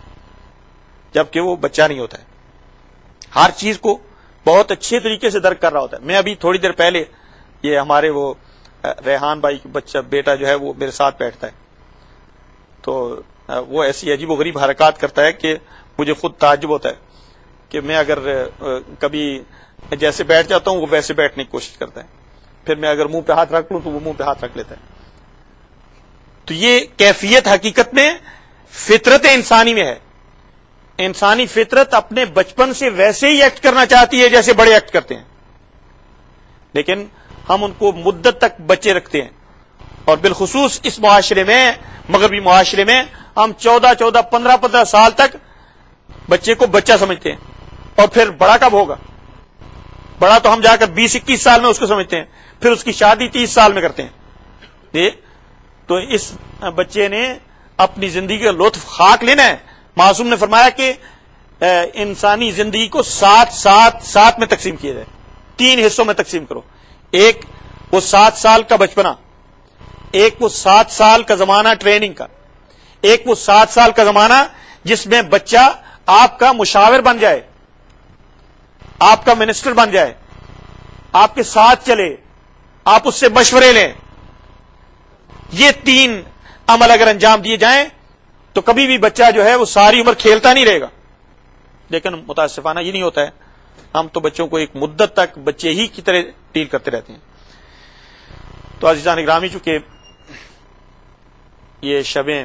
جبکہ وہ بچہ نہیں ہوتا ہے, ہر چیز کو بہت اچھے طریقے سے درک کر رہا ہوتا ہے. میں ابھی تھوڑی دیر پہلے یہ ہمارے وہ ریحان بھائی بچہ بیٹا جو ہے وہ میرے ساتھ بیٹھتا ہے تو وہ ایسی عجیب و غریب حرکات کرتا ہے کہ مجھے خود تعجب ہوتا ہے کہ میں اگر کبھی جیسے بیٹھ جاتا ہوں وہ ویسے بیٹھنے کی کوشش کرتا ہے, پھر میں اگر منہ پہ ہاتھ رکھ لوں تو وہ منہ پہ ہاتھ رکھ لیتا ہے. تو یہ کیفیت حقیقت میں فطرت انسانی میں ہے. انسانی فطرت اپنے بچپن سے ویسے ہی ایکٹ کرنا چاہتی ہے جیسے بڑے ایکٹ کرتے ہیں, لیکن ہم ان کو مدت تک بچے رکھتے ہیں. اور بالخصوص اس معاشرے میں, مغربی معاشرے میں, ہم چودہ چودہ پندرہ پندرہ سال تک بچے کو بچہ سمجھتے ہیں اور پھر بڑا کب ہوگا؟ بڑا تو ہم جا کر بیس اکیس سال میں اس کو سمجھتے ہیں, پھر اس کی شادی تیس سال میں کرتے ہیں. تو اس بچے نے اپنی زندگی کا لطف خاک لینا ہے. معصوم نے فرمایا کہ انسانی زندگی کو سات سات سات میں تقسیم کیا جائے, تین حصوں میں تقسیم کرو. ایک وہ سات سال کا بچپنا, ایک وہ سات سال کا زمانہ ٹریننگ کا, ایک وہ سات سال کا زمانہ جس میں بچہ آپ کا مشاور بن جائے, آپ کا منسٹر بن جائے, آپ کے ساتھ چلے, آپ اس سے مشورے لیں. یہ تین عمل اگر انجام دیے جائیں تو کبھی بھی بچہ جو ہے وہ ساری عمر کھیلتا نہیں رہے گا. لیکن متاسفانہ یہ نہیں ہوتا ہے, ہم تو بچوں کو ایک مدت تک بچے ہی کی طرح ڈیل کرتے رہتے ہیں. تو عزیزان گرامی, چونکہ یہ شبیں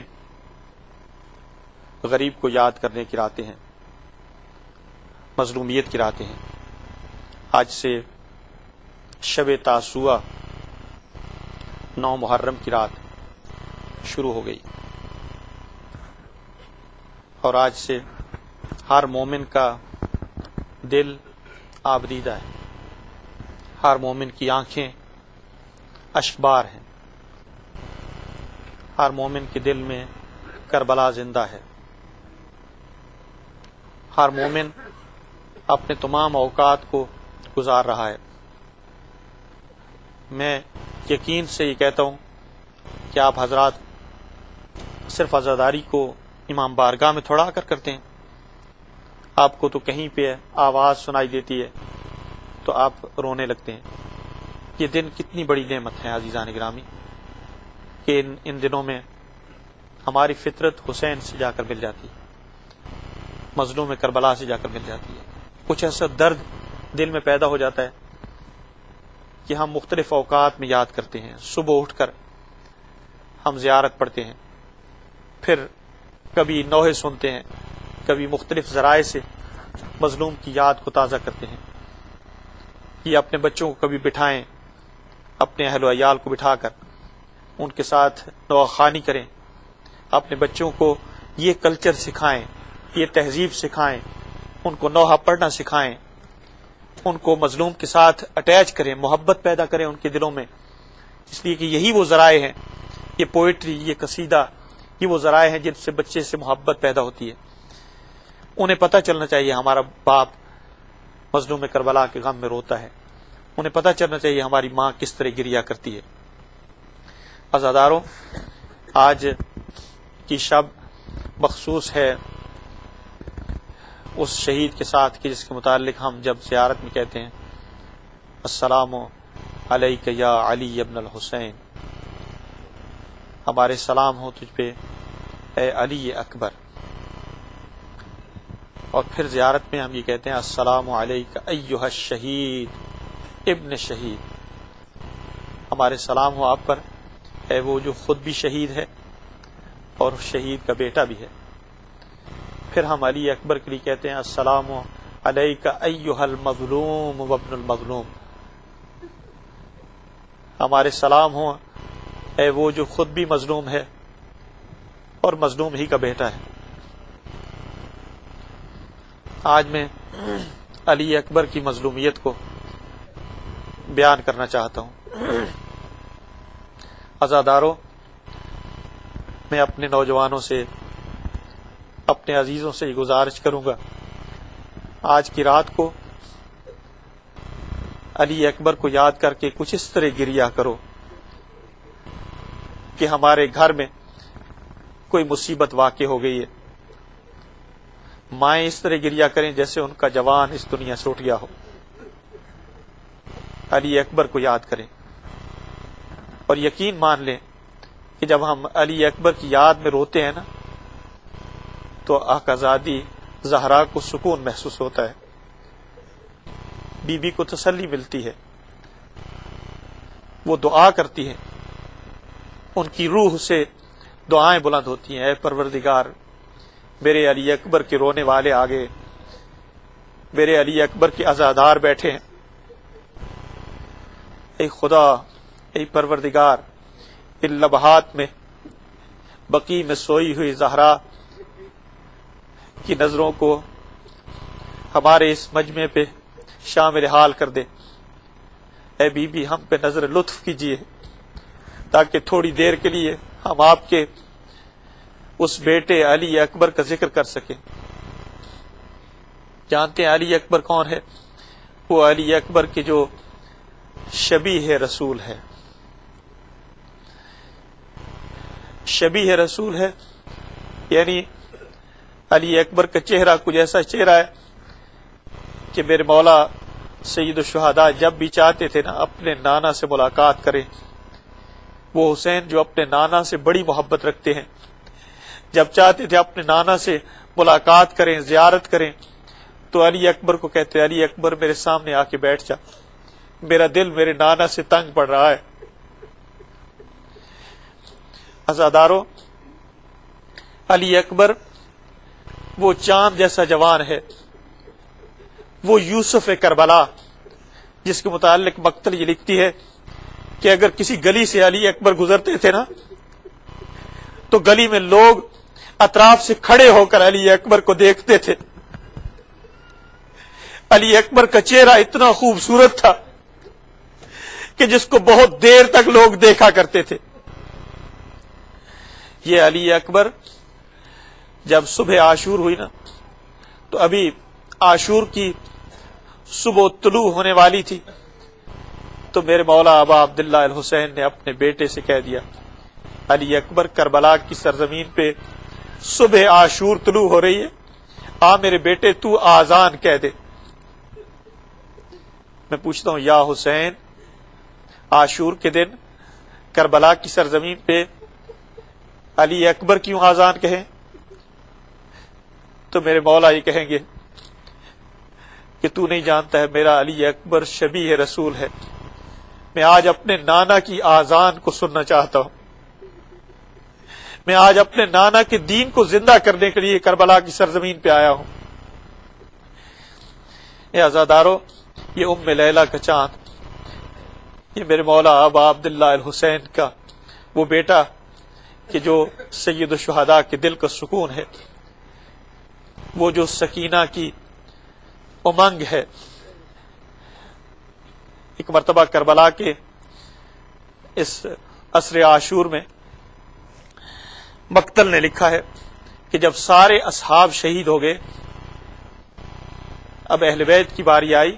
غریب کو یاد کرنے کی راتیں ہیں, مظلومیت کی راتیں ہیں. آج سے شب تاسوعہ نو محرم کی رات شروع ہو گئی اور آج سے ہر مومن کا دل آبدیدہ ہے, ہر مومن کی آنکھیں اشکبار ہیں, ہر مومن کے دل میں کربلا زندہ ہے. ہر مومن اپنے تمام اوقات کو گزار رہا ہے. میں یقین سے یہ کہتا ہوں کہ آپ حضرات صرف عزاداری کو امام بارگاہ میں تھوڑا کر کرتے ہیں. آپ کو تو کہیں پہ آواز سنائی دیتی ہے تو آپ رونے لگتے ہیں. یہ دن کتنی بڑی نعمت ہے عزیزان گرامی کہ ان, ان دنوں میں ہماری فطرت حسین سے جا کر مل جاتی ہے, مظلوم کربلا سے جا کر مل جاتی ہے. کچھ ایسا درد دل میں پیدا ہو جاتا ہے کہ ہم مختلف اوقات میں یاد کرتے ہیں. صبح اٹھ کر ہم زیارت پڑھتے ہیں، پھر کبھی نوحے سنتے ہیں، کبھی مختلف ذرائع سے مظلوم کی یاد کو تازہ کرتے ہیں. یہ اپنے بچوں کو کبھی بٹھائیں، اپنے اہل و عیال کو بٹھا کر ان کے ساتھ نوحہ خوانی کریں، اپنے بچوں کو یہ کلچر سکھائیں، یہ تہذیب سکھائیں، ان کو نوحہ پڑھنا سکھائیں، ان کو مظلوم کے ساتھ اٹیچ کریں، محبت پیدا کریں ان کے دلوں میں، اس لیے کہ یہی وہ ذرائع ہیں، یہ پوئٹری، یہ قصیدہ، یہ وہ ذرائع ہیں جن سے بچے سے محبت پیدا ہوتی ہے. انہیں پتہ چلنا چاہیے ہمارا باپ مظلوم کربلا کے غم میں روتا ہے، انہیں پتہ چلنا چاہیے ہماری ماں کس طرح گریا کرتی ہے. عزاداروں، آج کی شب مخصوص ہے اس شہید کے ساتھ کہ جس کے متعلق ہم جب زیارت میں کہتے ہیں السلام علیک یا علی ابن الحسین، ہمارے سلام ہو تجھ پہ اے علی اکبر. اور پھر زیارت میں ہم یہ کہتے ہیں السلام علیک ایھا الشہید ابن شہید، ہمارے سلام ہو آپ پر اے وہ جو خود بھی شہید ہے اور شہید کا بیٹا بھی ہے. پھر ہم علی اکبر کے لیے کہتے ہیں السلام علیک ایھا المظلوم وابن المظلوم، ہمارے سلام ہو اے وہ جو خود بھی مظلوم ہے اور مظلوم ہی کا بیٹا ہے. آج میں علی اکبر کی مظلومیت کو بیان کرنا چاہتا ہوں. عزاداروں، میں اپنے نوجوانوں سے، اپنے عزیزوں سے یہ گزارش کروں گا، آج کی رات کو علی اکبر کو یاد کر کے کچھ اس طرح گریا کرو کہ ہمارے گھر میں کوئی مصیبت واقع ہو گئی ہے. مائیں اس طرح گریا کریں جیسے ان کا جوان اس دنیا سے اٹھ گیا ہو. علی اکبر کو یاد کریں اور یقین مان لیں کہ جب ہم علی اکبر کی یاد میں روتے ہیں نا تو آقازادی زہرا کو سکون محسوس ہوتا ہے، بی بی کو تسلی ملتی ہے، وہ دعا کرتی ہے، ان کی روح سے دعائیں بلند ہوتی ہیں، اے پروردگار میرے علی اکبر کے رونے والے آگے، میرے علی اکبر کے عزادار بیٹھے ہیں، اے خدا، اے پروردگار، ان لمحات میں بقیع میں سوئی ہوئی زہرا کی نظروں کو ہمارے اس مجمع پہ شامل حال کر دے. اے بی بی ہم پہ نظر لطف کیجیے تاکہ تھوڑی دیر کے لیے ہم آپ کے اس بیٹے علی اکبر کا ذکر کر سکیں. جانتے ہیں علی اکبر کون ہے؟ وہ علی اکبر کے جو شبیہ رسول ہے. شبیہ رسول ہے یعنی علی اکبر کا چہرہ کچھ ایسا چہرہ ہے کہ میرے مولا سید الشہداء جب بھی چاہتے تھے نا اپنے نانا سے ملاقات کریں، وہ حسین جو اپنے نانا سے بڑی محبت رکھتے ہیں، جب چاہتے تھے اپنے نانا سے ملاقات کریں، زیارت کریں، تو علی اکبر کو کہتے علی اکبر میرے سامنے آ کے بیٹھ جا، میرا دل میرے نانا سے تنگ پڑ رہا ہے. عزاداروں، علی اکبر وہ چاند جیسا جوان ہے، وہ یوسف کربلا جس کے متعلق مقتل یہ لکھتی ہے کہ اگر کسی گلی سے علی اکبر گزرتے تھے نا تو گلی میں لوگ اطراف سے کھڑے ہو کر علی اکبر کو دیکھتے تھے. علی اکبر کا چہرہ اتنا خوبصورت تھا کہ جس کو بہت دیر تک لوگ دیکھا کرتے تھے. یہ علی اکبر جب صبح عاشور ہوئی نا تو ابھی عاشور کی صبح طلوع ہونے والی تھی، تو میرے مولا ابا عبداللہ الحسین نے اپنے بیٹے سے کہہ دیا علی اکبر کربلا کی سرزمین پہ صبح عاشور طلوع ہو رہی ہے، آ میرے بیٹے تو آذان کہہ دے. میں پوچھتا ہوں یا حسین، عاشور کے دن کربلا کی سرزمین پہ علی اکبر کیوں آذان کہیں؟ تو میرے مولا یہ کہیں گے کہ تو نہیں جانتا ہے میرا علی اکبر شبیہ رسول ہے، میں آج اپنے نانا کی آذان کو سننا چاہتا ہوں. میں آج اپنے نانا کے دین کو زندہ کرنے کے لیے کربلا کی سرزمین پہ آیا ہوں۔ اے عزادارو، یہ ام لیلہ کا چاند، یہ میرے مولا ابا عبداللہ الحسین کا وہ بیٹا کہ جو سید الشہداء کے دل کا سکون ہے، وہ جو سکینہ کی امنگ ہے۔ ایک مرتبہ کربلا کے اس عصر عاشور میں مقتل نے لکھا ہے کہ جب سارے اصحاب شہید ہو گئے، اب اہل بیت کی باری آئی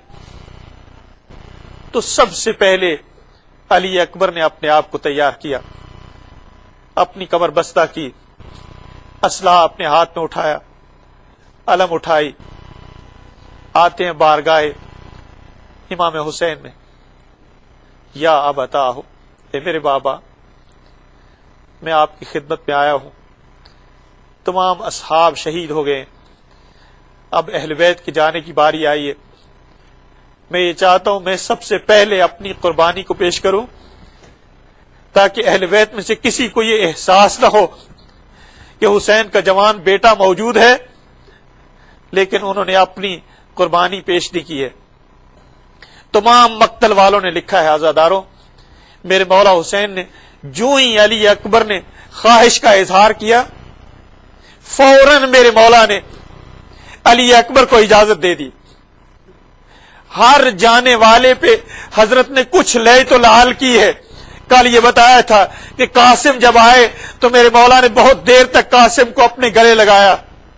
تو سب سے پہلے علی اکبر نے اپنے آپ کو تیار کیا، اپنی کمر بستہ کی، اسلحہ اپنے ہاتھ میں اٹھایا، علم اٹھائی، آتے ہیں بارگاہ امام حسین میں، یا ابتا ہو، اے میرے بابا، میں آپ کی خدمت میں آیا ہوں، تمام اصحاب شہید ہو گئے، اب اہل بیت کے جانے کی باری آئی ہے، میں یہ چاہتا ہوں میں سب سے پہلے اپنی قربانی کو پیش کروں تاکہ اہل بیت میں سے کسی کو یہ احساس نہ ہو کہ حسین کا جوان بیٹا موجود ہے لیکن انہوں نے اپنی قربانی پیش نہیں کی ہے۔ تمام مقتل والوں نے لکھا ہے عزاداروں، میرے مولا حسین نے جو ہی علی اکبر نے خواہش کا اظہار کیا، فوراً میرے مولا نے علی اکبر کو اجازت دے دی۔ ہر جانے والے پہ حضرت نے کچھ لے تو لال کی ہے۔ کل یہ بتایا تھا کہ قاسم جب آئے تو میرے مولا نے بہت دیر تک قاسم کو اپنے گلے لگایا،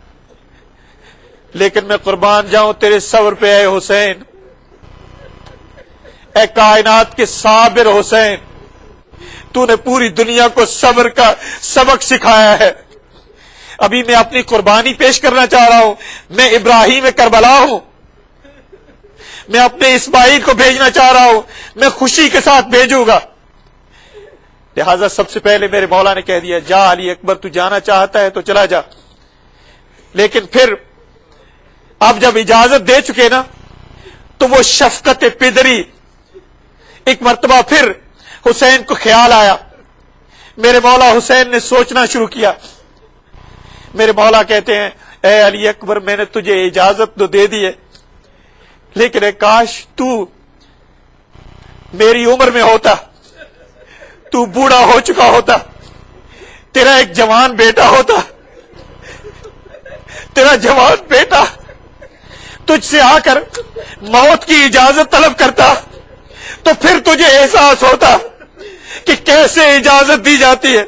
لیکن میں قربان جاؤں تیرے صبر پہ اے حسین، اے کائنات کے صابر حسین، تو نے پوری دنیا کو صبر کا سبق سکھایا ہے۔ ابھی میں اپنی قربانی پیش کرنا چاہ رہا ہوں، میں ابراہیم کربلا ہوں، میں اپنے اسماعیل کو بھیجنا چاہ رہا ہوں، میں خوشی کے ساتھ بھیجوں گا۔ لہذا سب سے پہلے میرے مولا نے کہہ دیا، جا علی اکبر، تو جانا چاہتا ہے تو چلا جا۔ لیکن پھر اب جب اجازت دے چکے نا تو وہ شفقت پدری، ایک مرتبہ پھر حسین کو خیال آیا، میرے مولا حسین نے سوچنا شروع کیا۔ میرے مولا کہتے ہیں، اے علی اکبر، میں نے تجھے اجازت تو دے دی ہے، لیکن اے کاش تو میری عمر میں ہوتا، تو بوڑھا ہو چکا ہوتا، تیرا ایک جوان بیٹا ہوتا، تیرا جوان بیٹا تجھ سے آ کر موت کی اجازت طلب کرتا تو پھر تجھے احساس ہوتا کہ کیسے اجازت دی جاتی ہے۔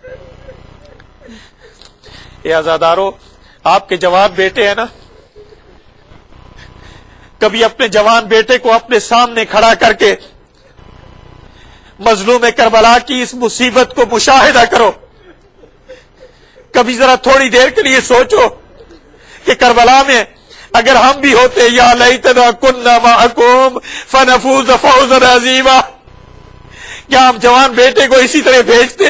اے عزادارو، آپ کے جوان بیٹے ہیں نا، کبھی اپنے جوان بیٹے کو اپنے سامنے کھڑا کر کے مظلوم کربلا کی اس مصیبت کو مشاہدہ کرو، کبھی ذرا تھوڑی دیر کے لیے سوچو کہ کربلا میں اگر ہم بھی ہوتے، یا لیتنا کننا معکم فنفوز فوزا عظیما، کیا ہم جوان بیٹے کو اسی طرح بھیجتے؟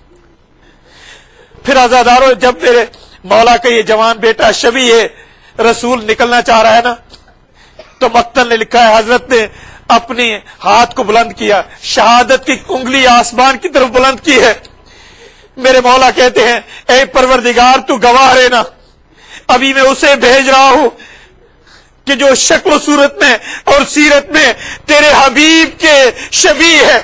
پھر عزادارو، جب میرے مولا کا یہ جوان بیٹا شبیہ رسول نکلنا چاہ رہا ہے نا، تو مقتل نے لکھا ہے، حضرت نے اپنے ہاتھ کو بلند کیا، شہادت کی انگلی آسمان کی طرف بلند کی ہے۔ میرے مولا کہتے ہیں، اے پروردگار، تو گواہ رہنا، ابھی میں اسے بھیج رہا ہوں کہ جو شکل و صورت میں اور سیرت میں تیرے حبیب کے شبیہ ہے۔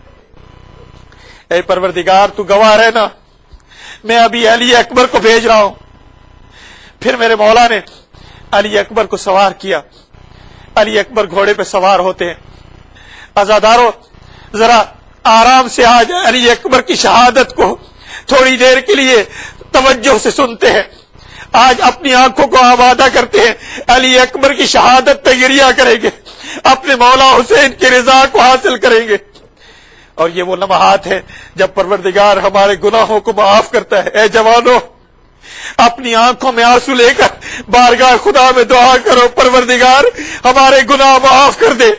اے پروردگار، تو گواہ رہنا، میں ابھی علی اکبر کو بھیج رہا ہوں۔ پھر میرے مولا نے علی اکبر کو سوار کیا، علی اکبر گھوڑے پہ سوار ہوتے ہیں۔ عزادارو، ذرا آرام سے آج علی اکبر کی شہادت کو تھوڑی دیر کے لیے توجہ سے سنتے ہیں، آج اپنی آنکھوں کو آبادہ کرتے ہیں، علی اکبر کی شہادت تیریہ کریں گے، اپنے مولا حسین کی رضا کو حاصل کریں گے۔ اور یہ وہ لمحات ہیں جب پروردگار ہمارے گناہوں کو معاف کرتا ہے۔ اے جوانو، اپنی آنکھوں میں آنسو لے کر بارگاہ خدا میں دعا کرو، پروردگار ہمارے گناہ معاف کر دے۔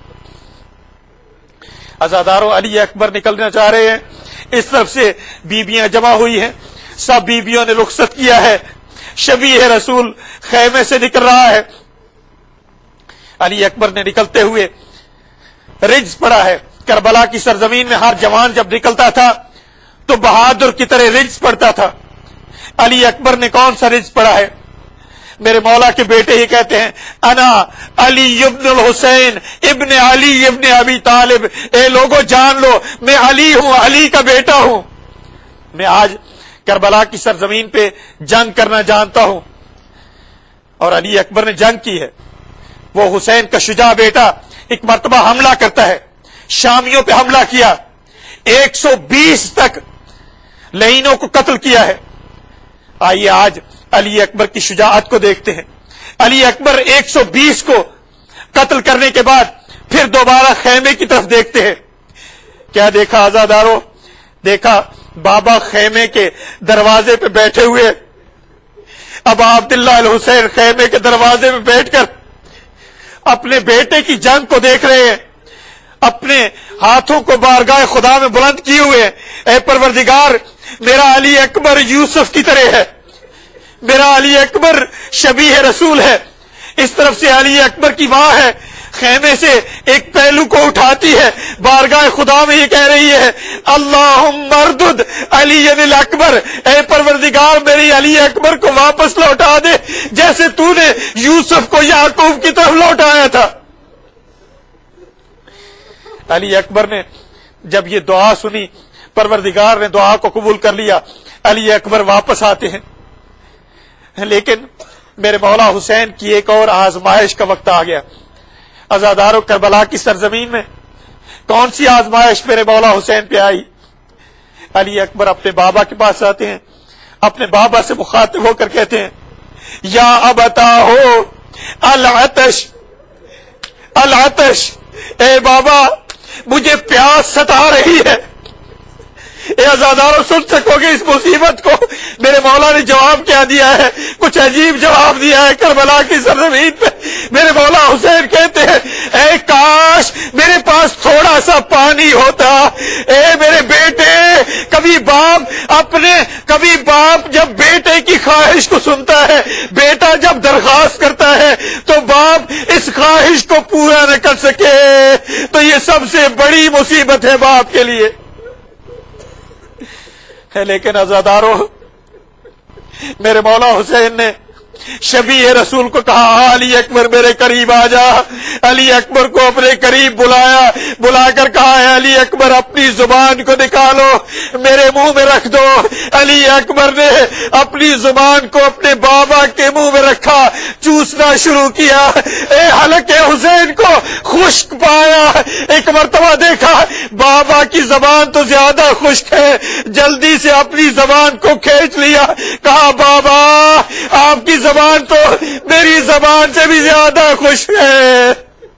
عزادارو، علی اکبر نکلنا چاہ رہے ہیں، اس طرف سے بیبیاں جمع ہوئی ہیں، سب بیبیوں نے رخصت کیا ہے، شبیہ رسول خیمے سے نکل رہا ہے۔ علی اکبر نے نکلتے ہوئے رجز پڑا ہے۔ کربلا کی سرزمین میں ہر جوان جب نکلتا تھا تو بہادر کی طرح رجز پڑھتا تھا. علی اکبر نے کون سا رجز پڑھا ہے؟ میرے مولا کے بیٹے ہی کہتے ہیں انا علی ابن الحسین ابن علی ابن ابی طالب. اے لوگو جان لو میں علی ہوں، علی کا بیٹا ہوں. میں آج کربلا کی سرزمین پہ جنگ کرنا جانتا ہوں، اور علی اکبر نے جنگ کی ہے. وہ حسین کا شجاع بیٹا ایک مرتبہ حملہ کرتا ہے، شامیوں پہ حملہ کیا، ایک سو بیس تک لعینوں کو قتل کیا ہے. آئیے آج علی اکبر کی شجاعت کو دیکھتے ہیں. علی اکبر ایک سو بیس کو قتل کرنے کے بعد پھر دوبارہ خیمے کی طرف دیکھتے ہیں. کیا دیکھا آزادارو؟ دیکھا بابا خیمے کے دروازے پہ بیٹھے ہوئے. ابا عبداللہ الحسین خیمے کے دروازے پہ بیٹھ کر اپنے بیٹے کی جنگ کو دیکھ رہے ہیں، اپنے ہاتھوں کو بارگاہ خدا میں بلند کیے ہوئے. اے پروردگار، میرا علی اکبر یوسف کی طرح ہے، میرا علی اکبر شبیہ رسول ہے. اس طرف سے علی اکبر کی ماں ہے، خیمے سے ایک پہلو کو اٹھاتی ہے، بارگاہ خدا میں یہ کہہ رہی ہے اللہم اردد علی الاکبر. اے پروردگار، میری علی اکبر کو واپس لوٹا دے جیسے تو نے یوسف کو یعقوب کی طرف لوٹایا تھا. علی اکبر نے جب یہ دعا سنی، پروردگار نے دعا کو قبول کر لیا. علی اکبر واپس آتے ہیں، لیکن میرے مولا حسین کی ایک اور آزمائش کا وقت آ گیا. عزادارو، کربلا کی سرزمین میں کون سی آزمائش میرے مولا حسین پہ آئی؟ علی اکبر اپنے بابا کے پاس آتے ہیں، اپنے بابا سے مخاطب ہو کر کہتے ہیں یا ابتا ہو العطش العطش. اے بابا، مجھے پیاس ستا رہی ہے. اے عزادارو، سن سکو گے اس مصیبت کو؟ میرے مولا نے جواب کیا دیا ہے؟ کچھ عجیب جواب دیا ہے. کربلا کی سرزمین پہ میرے مولا حسین کہتے ہیں اے کاش میرے پاس تھوڑا سا پانی ہوتا. اے میرے بیٹے، کبھی باپ اپنے کبھی باپ جب بیٹے کی خواہش کو سنتا ہے، بیٹا جب درخواست کرتا ہے تو باپ اس خواہش کو پورا نہ کر سکے تو یہ سب سے بڑی مصیبت ہے باپ کے لیے. ہے لیکن عزادارو، میرے مولا حسین نے شبیہ رسول کو کہا علی اکبر میرے قریب آ جا. علی اکبر کو اپنے قریب بلایا، بلا کر کہا ہے علی اکبر اپنی زبان کو نکالو، میرے منہ میں رکھ دو. علی اکبر نے اپنی زبان کو اپنے بابا کے منہ میں رکھا، چوسنا شروع کیا. اے حلق حسین کو خشک پایا. ایک مرتبہ دیکھا بابا کی زبان تو زیادہ خشک ہے، جلدی سے اپنی زبان کو کھینچ لیا. کہا بابا، آپ کی زبان تو میری زبان سے بھی زیادہ خوش ہے.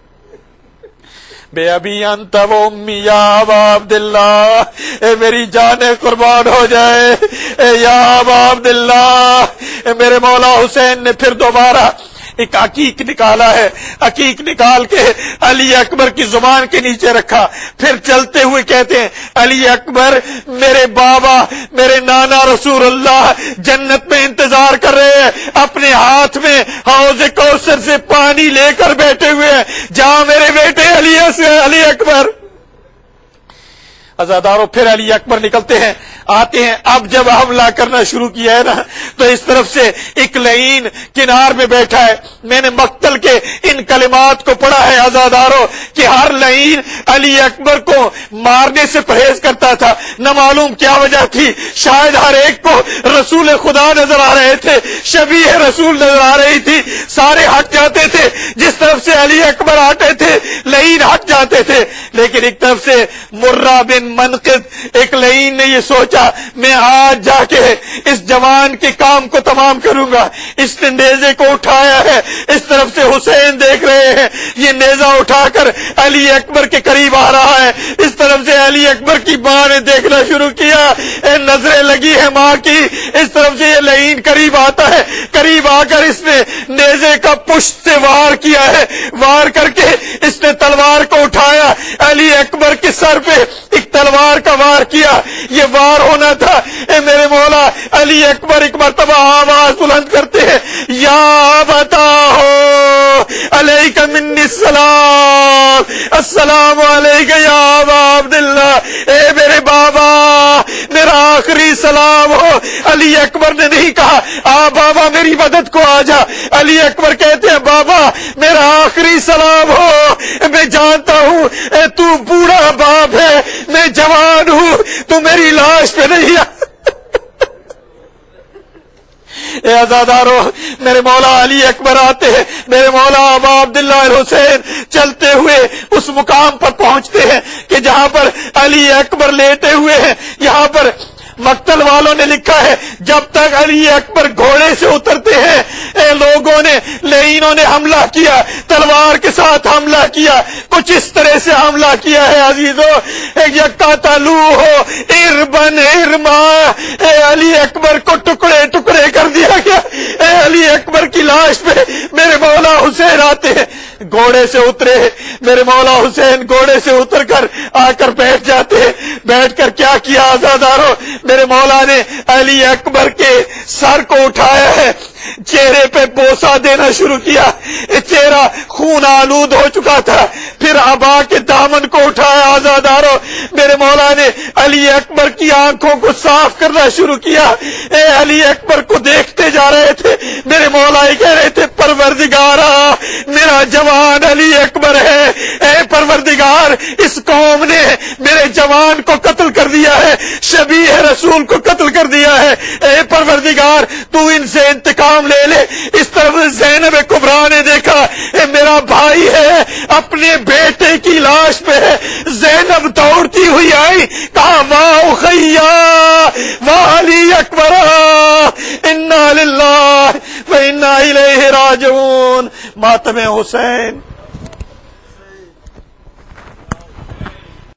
بے ابی انت و امی یا ابا عبداللہ. اے میری جان قربان ہو جائے، اے یا ابا عبداللہ. اے میرے مولا حسین نے پھر دوبارہ ایک عقیق نکالا ہے، عقیق نکال کے علی اکبر کی زبان کے نیچے رکھا. پھر چلتے ہوئے کہتے ہیں علی اکبر، میرے بابا میرے نانا رسول اللہ جنت میں انتظار کر رہے ہیں، اپنے ہاتھ میں حوض کوثر سے پانی لے کر بیٹھے ہوئے ہیں. جہاں میرے بیٹے علی سے علی اکبر. عزادارو، پھر علی اکبر نکلتے ہیں، آتے ہیں. اب جب حملہ کرنا شروع کیا ہے نا تو اس طرف سے ایک لعین کنار میں بیٹھا ہے. میں نے مقتل کے ان کلمات کو پڑھا ہے عزادارو کہ ہر لعین علی اکبر کو مارنے سے پرہیز کرتا تھا. نہ معلوم کیا وجہ تھی، شاید ہر ایک کو رسول خدا نظر آ رہے تھے، شبیہ رسول نظر آ رہی تھی. سارے ہٹ جاتے تھے، جس طرف سے علی اکبر آتے تھے لعین ہٹ جاتے تھے. لیکن ایک طرف سے مرہ بن منقذ ایک لعین نے یہ سوچا میں آج جا کے اس جوان کے کام کو تمام کروں گا. اس نے نیزے کو اٹھایا ہے، اس طرف سے حسین دیکھ رہے ہیں، یہ نیزہ اٹھا کر علی اکبر کے قریب آ رہا ہے. اس طرف سے علی اکبر کی ماں نے دیکھنا شروع کیا، اے نظریں لگی ہے ماں کی. اس طرف سے یہ لعین قریب آتا ہے، قریب آ کر اس نے نیزے کا پشت سے وار کیا ہے. وار کر کے اس نے تلوار کو اٹھایا، علی اکبر کے سر پہ ایک تلوار کا وار کیا. یہ وار ہونا تھا. اے میرے مولا علی اکبر ایک مرتبہ آواز بلند کرتے ہیں یا بتا ہو علیک منی السلام، السلام علیک یا ابا عبداللہ. اے میرے بابا، میرا آخری سلام ہو. علی اکبر نے نہیں کہا آ بابا میری مدد کو آ جا. علی اکبر کہتے ہیں بابا میرا آخری سلام ہو. میں جانتا ہوں اے تو بوڑھا باپ ہے, میں جوان ہوں, تو میری لاش پہ نہیں آ. اے عزادارو, میرے مولا علی اکبر آتے ہیں, میرے مولا ابا عبداللہ الحسین چلتے ہوئے اس مقام پر پہنچتے ہیں کہ جہاں پر علی اکبر لیٹے ہوئے ہیں. یہاں پر مقتل والوں نے لکھا ہے جب تک علی اکبر گھوڑے سے اترتے ہیں اے لوگوں نے لعینوں نے حملہ کیا, تلوار کے ساتھ حملہ کیا, کچھ اس طرح سے حملہ کیا ہے عزیزو, یکا تلو ہو اربن ارما, اے علی اکبر کو ٹکڑے ٹکڑے کر دیا گیا. اے علی اکبر کی لاش پہ میرے مولا حسین آتے ہیں, گھوڑے سے اترے, میرے مولا حسین گھوڑے سے اتر کر آ کر بیٹھ جاتے ہیں. بیٹھ کر کیا کیا آزادارو, میرے مولا نے علی اکبر کے سر کو اٹھایا ہے, چہرے پہ بوسہ دینا شروع کیا. چہرہ خون آلود ہو چکا تھا. پھر ابا کے دامن کو اٹھایا آزادارو, میرے مولا نے علی اکبر کی آنکھوں کو صاف کرنا شروع کیا. اے علی اکبر کو دیکھتے جا رہے تھے, میرے مولا یہ کہہ رہے تھے پروردگارا میرا جوان علی اکبر ہے. اے پروردگار اس قوم نے میرے جوان کو قتل کر دیا ہے, شبیہ رسول کو قتل کر دیا ہے. اے پروردگار تو ان سے انتقام لے لے. اس طرف زینب کبریٰ نے دیکھا اے میرا بھائی ہے اپنے بیٹے کی لاش پہ ہے. زینب دوڑتی ہوئی آئی, کہا واہ اخیا واہ علی اکبر انا للہ و انا الیہ راجعون. ماتم حسین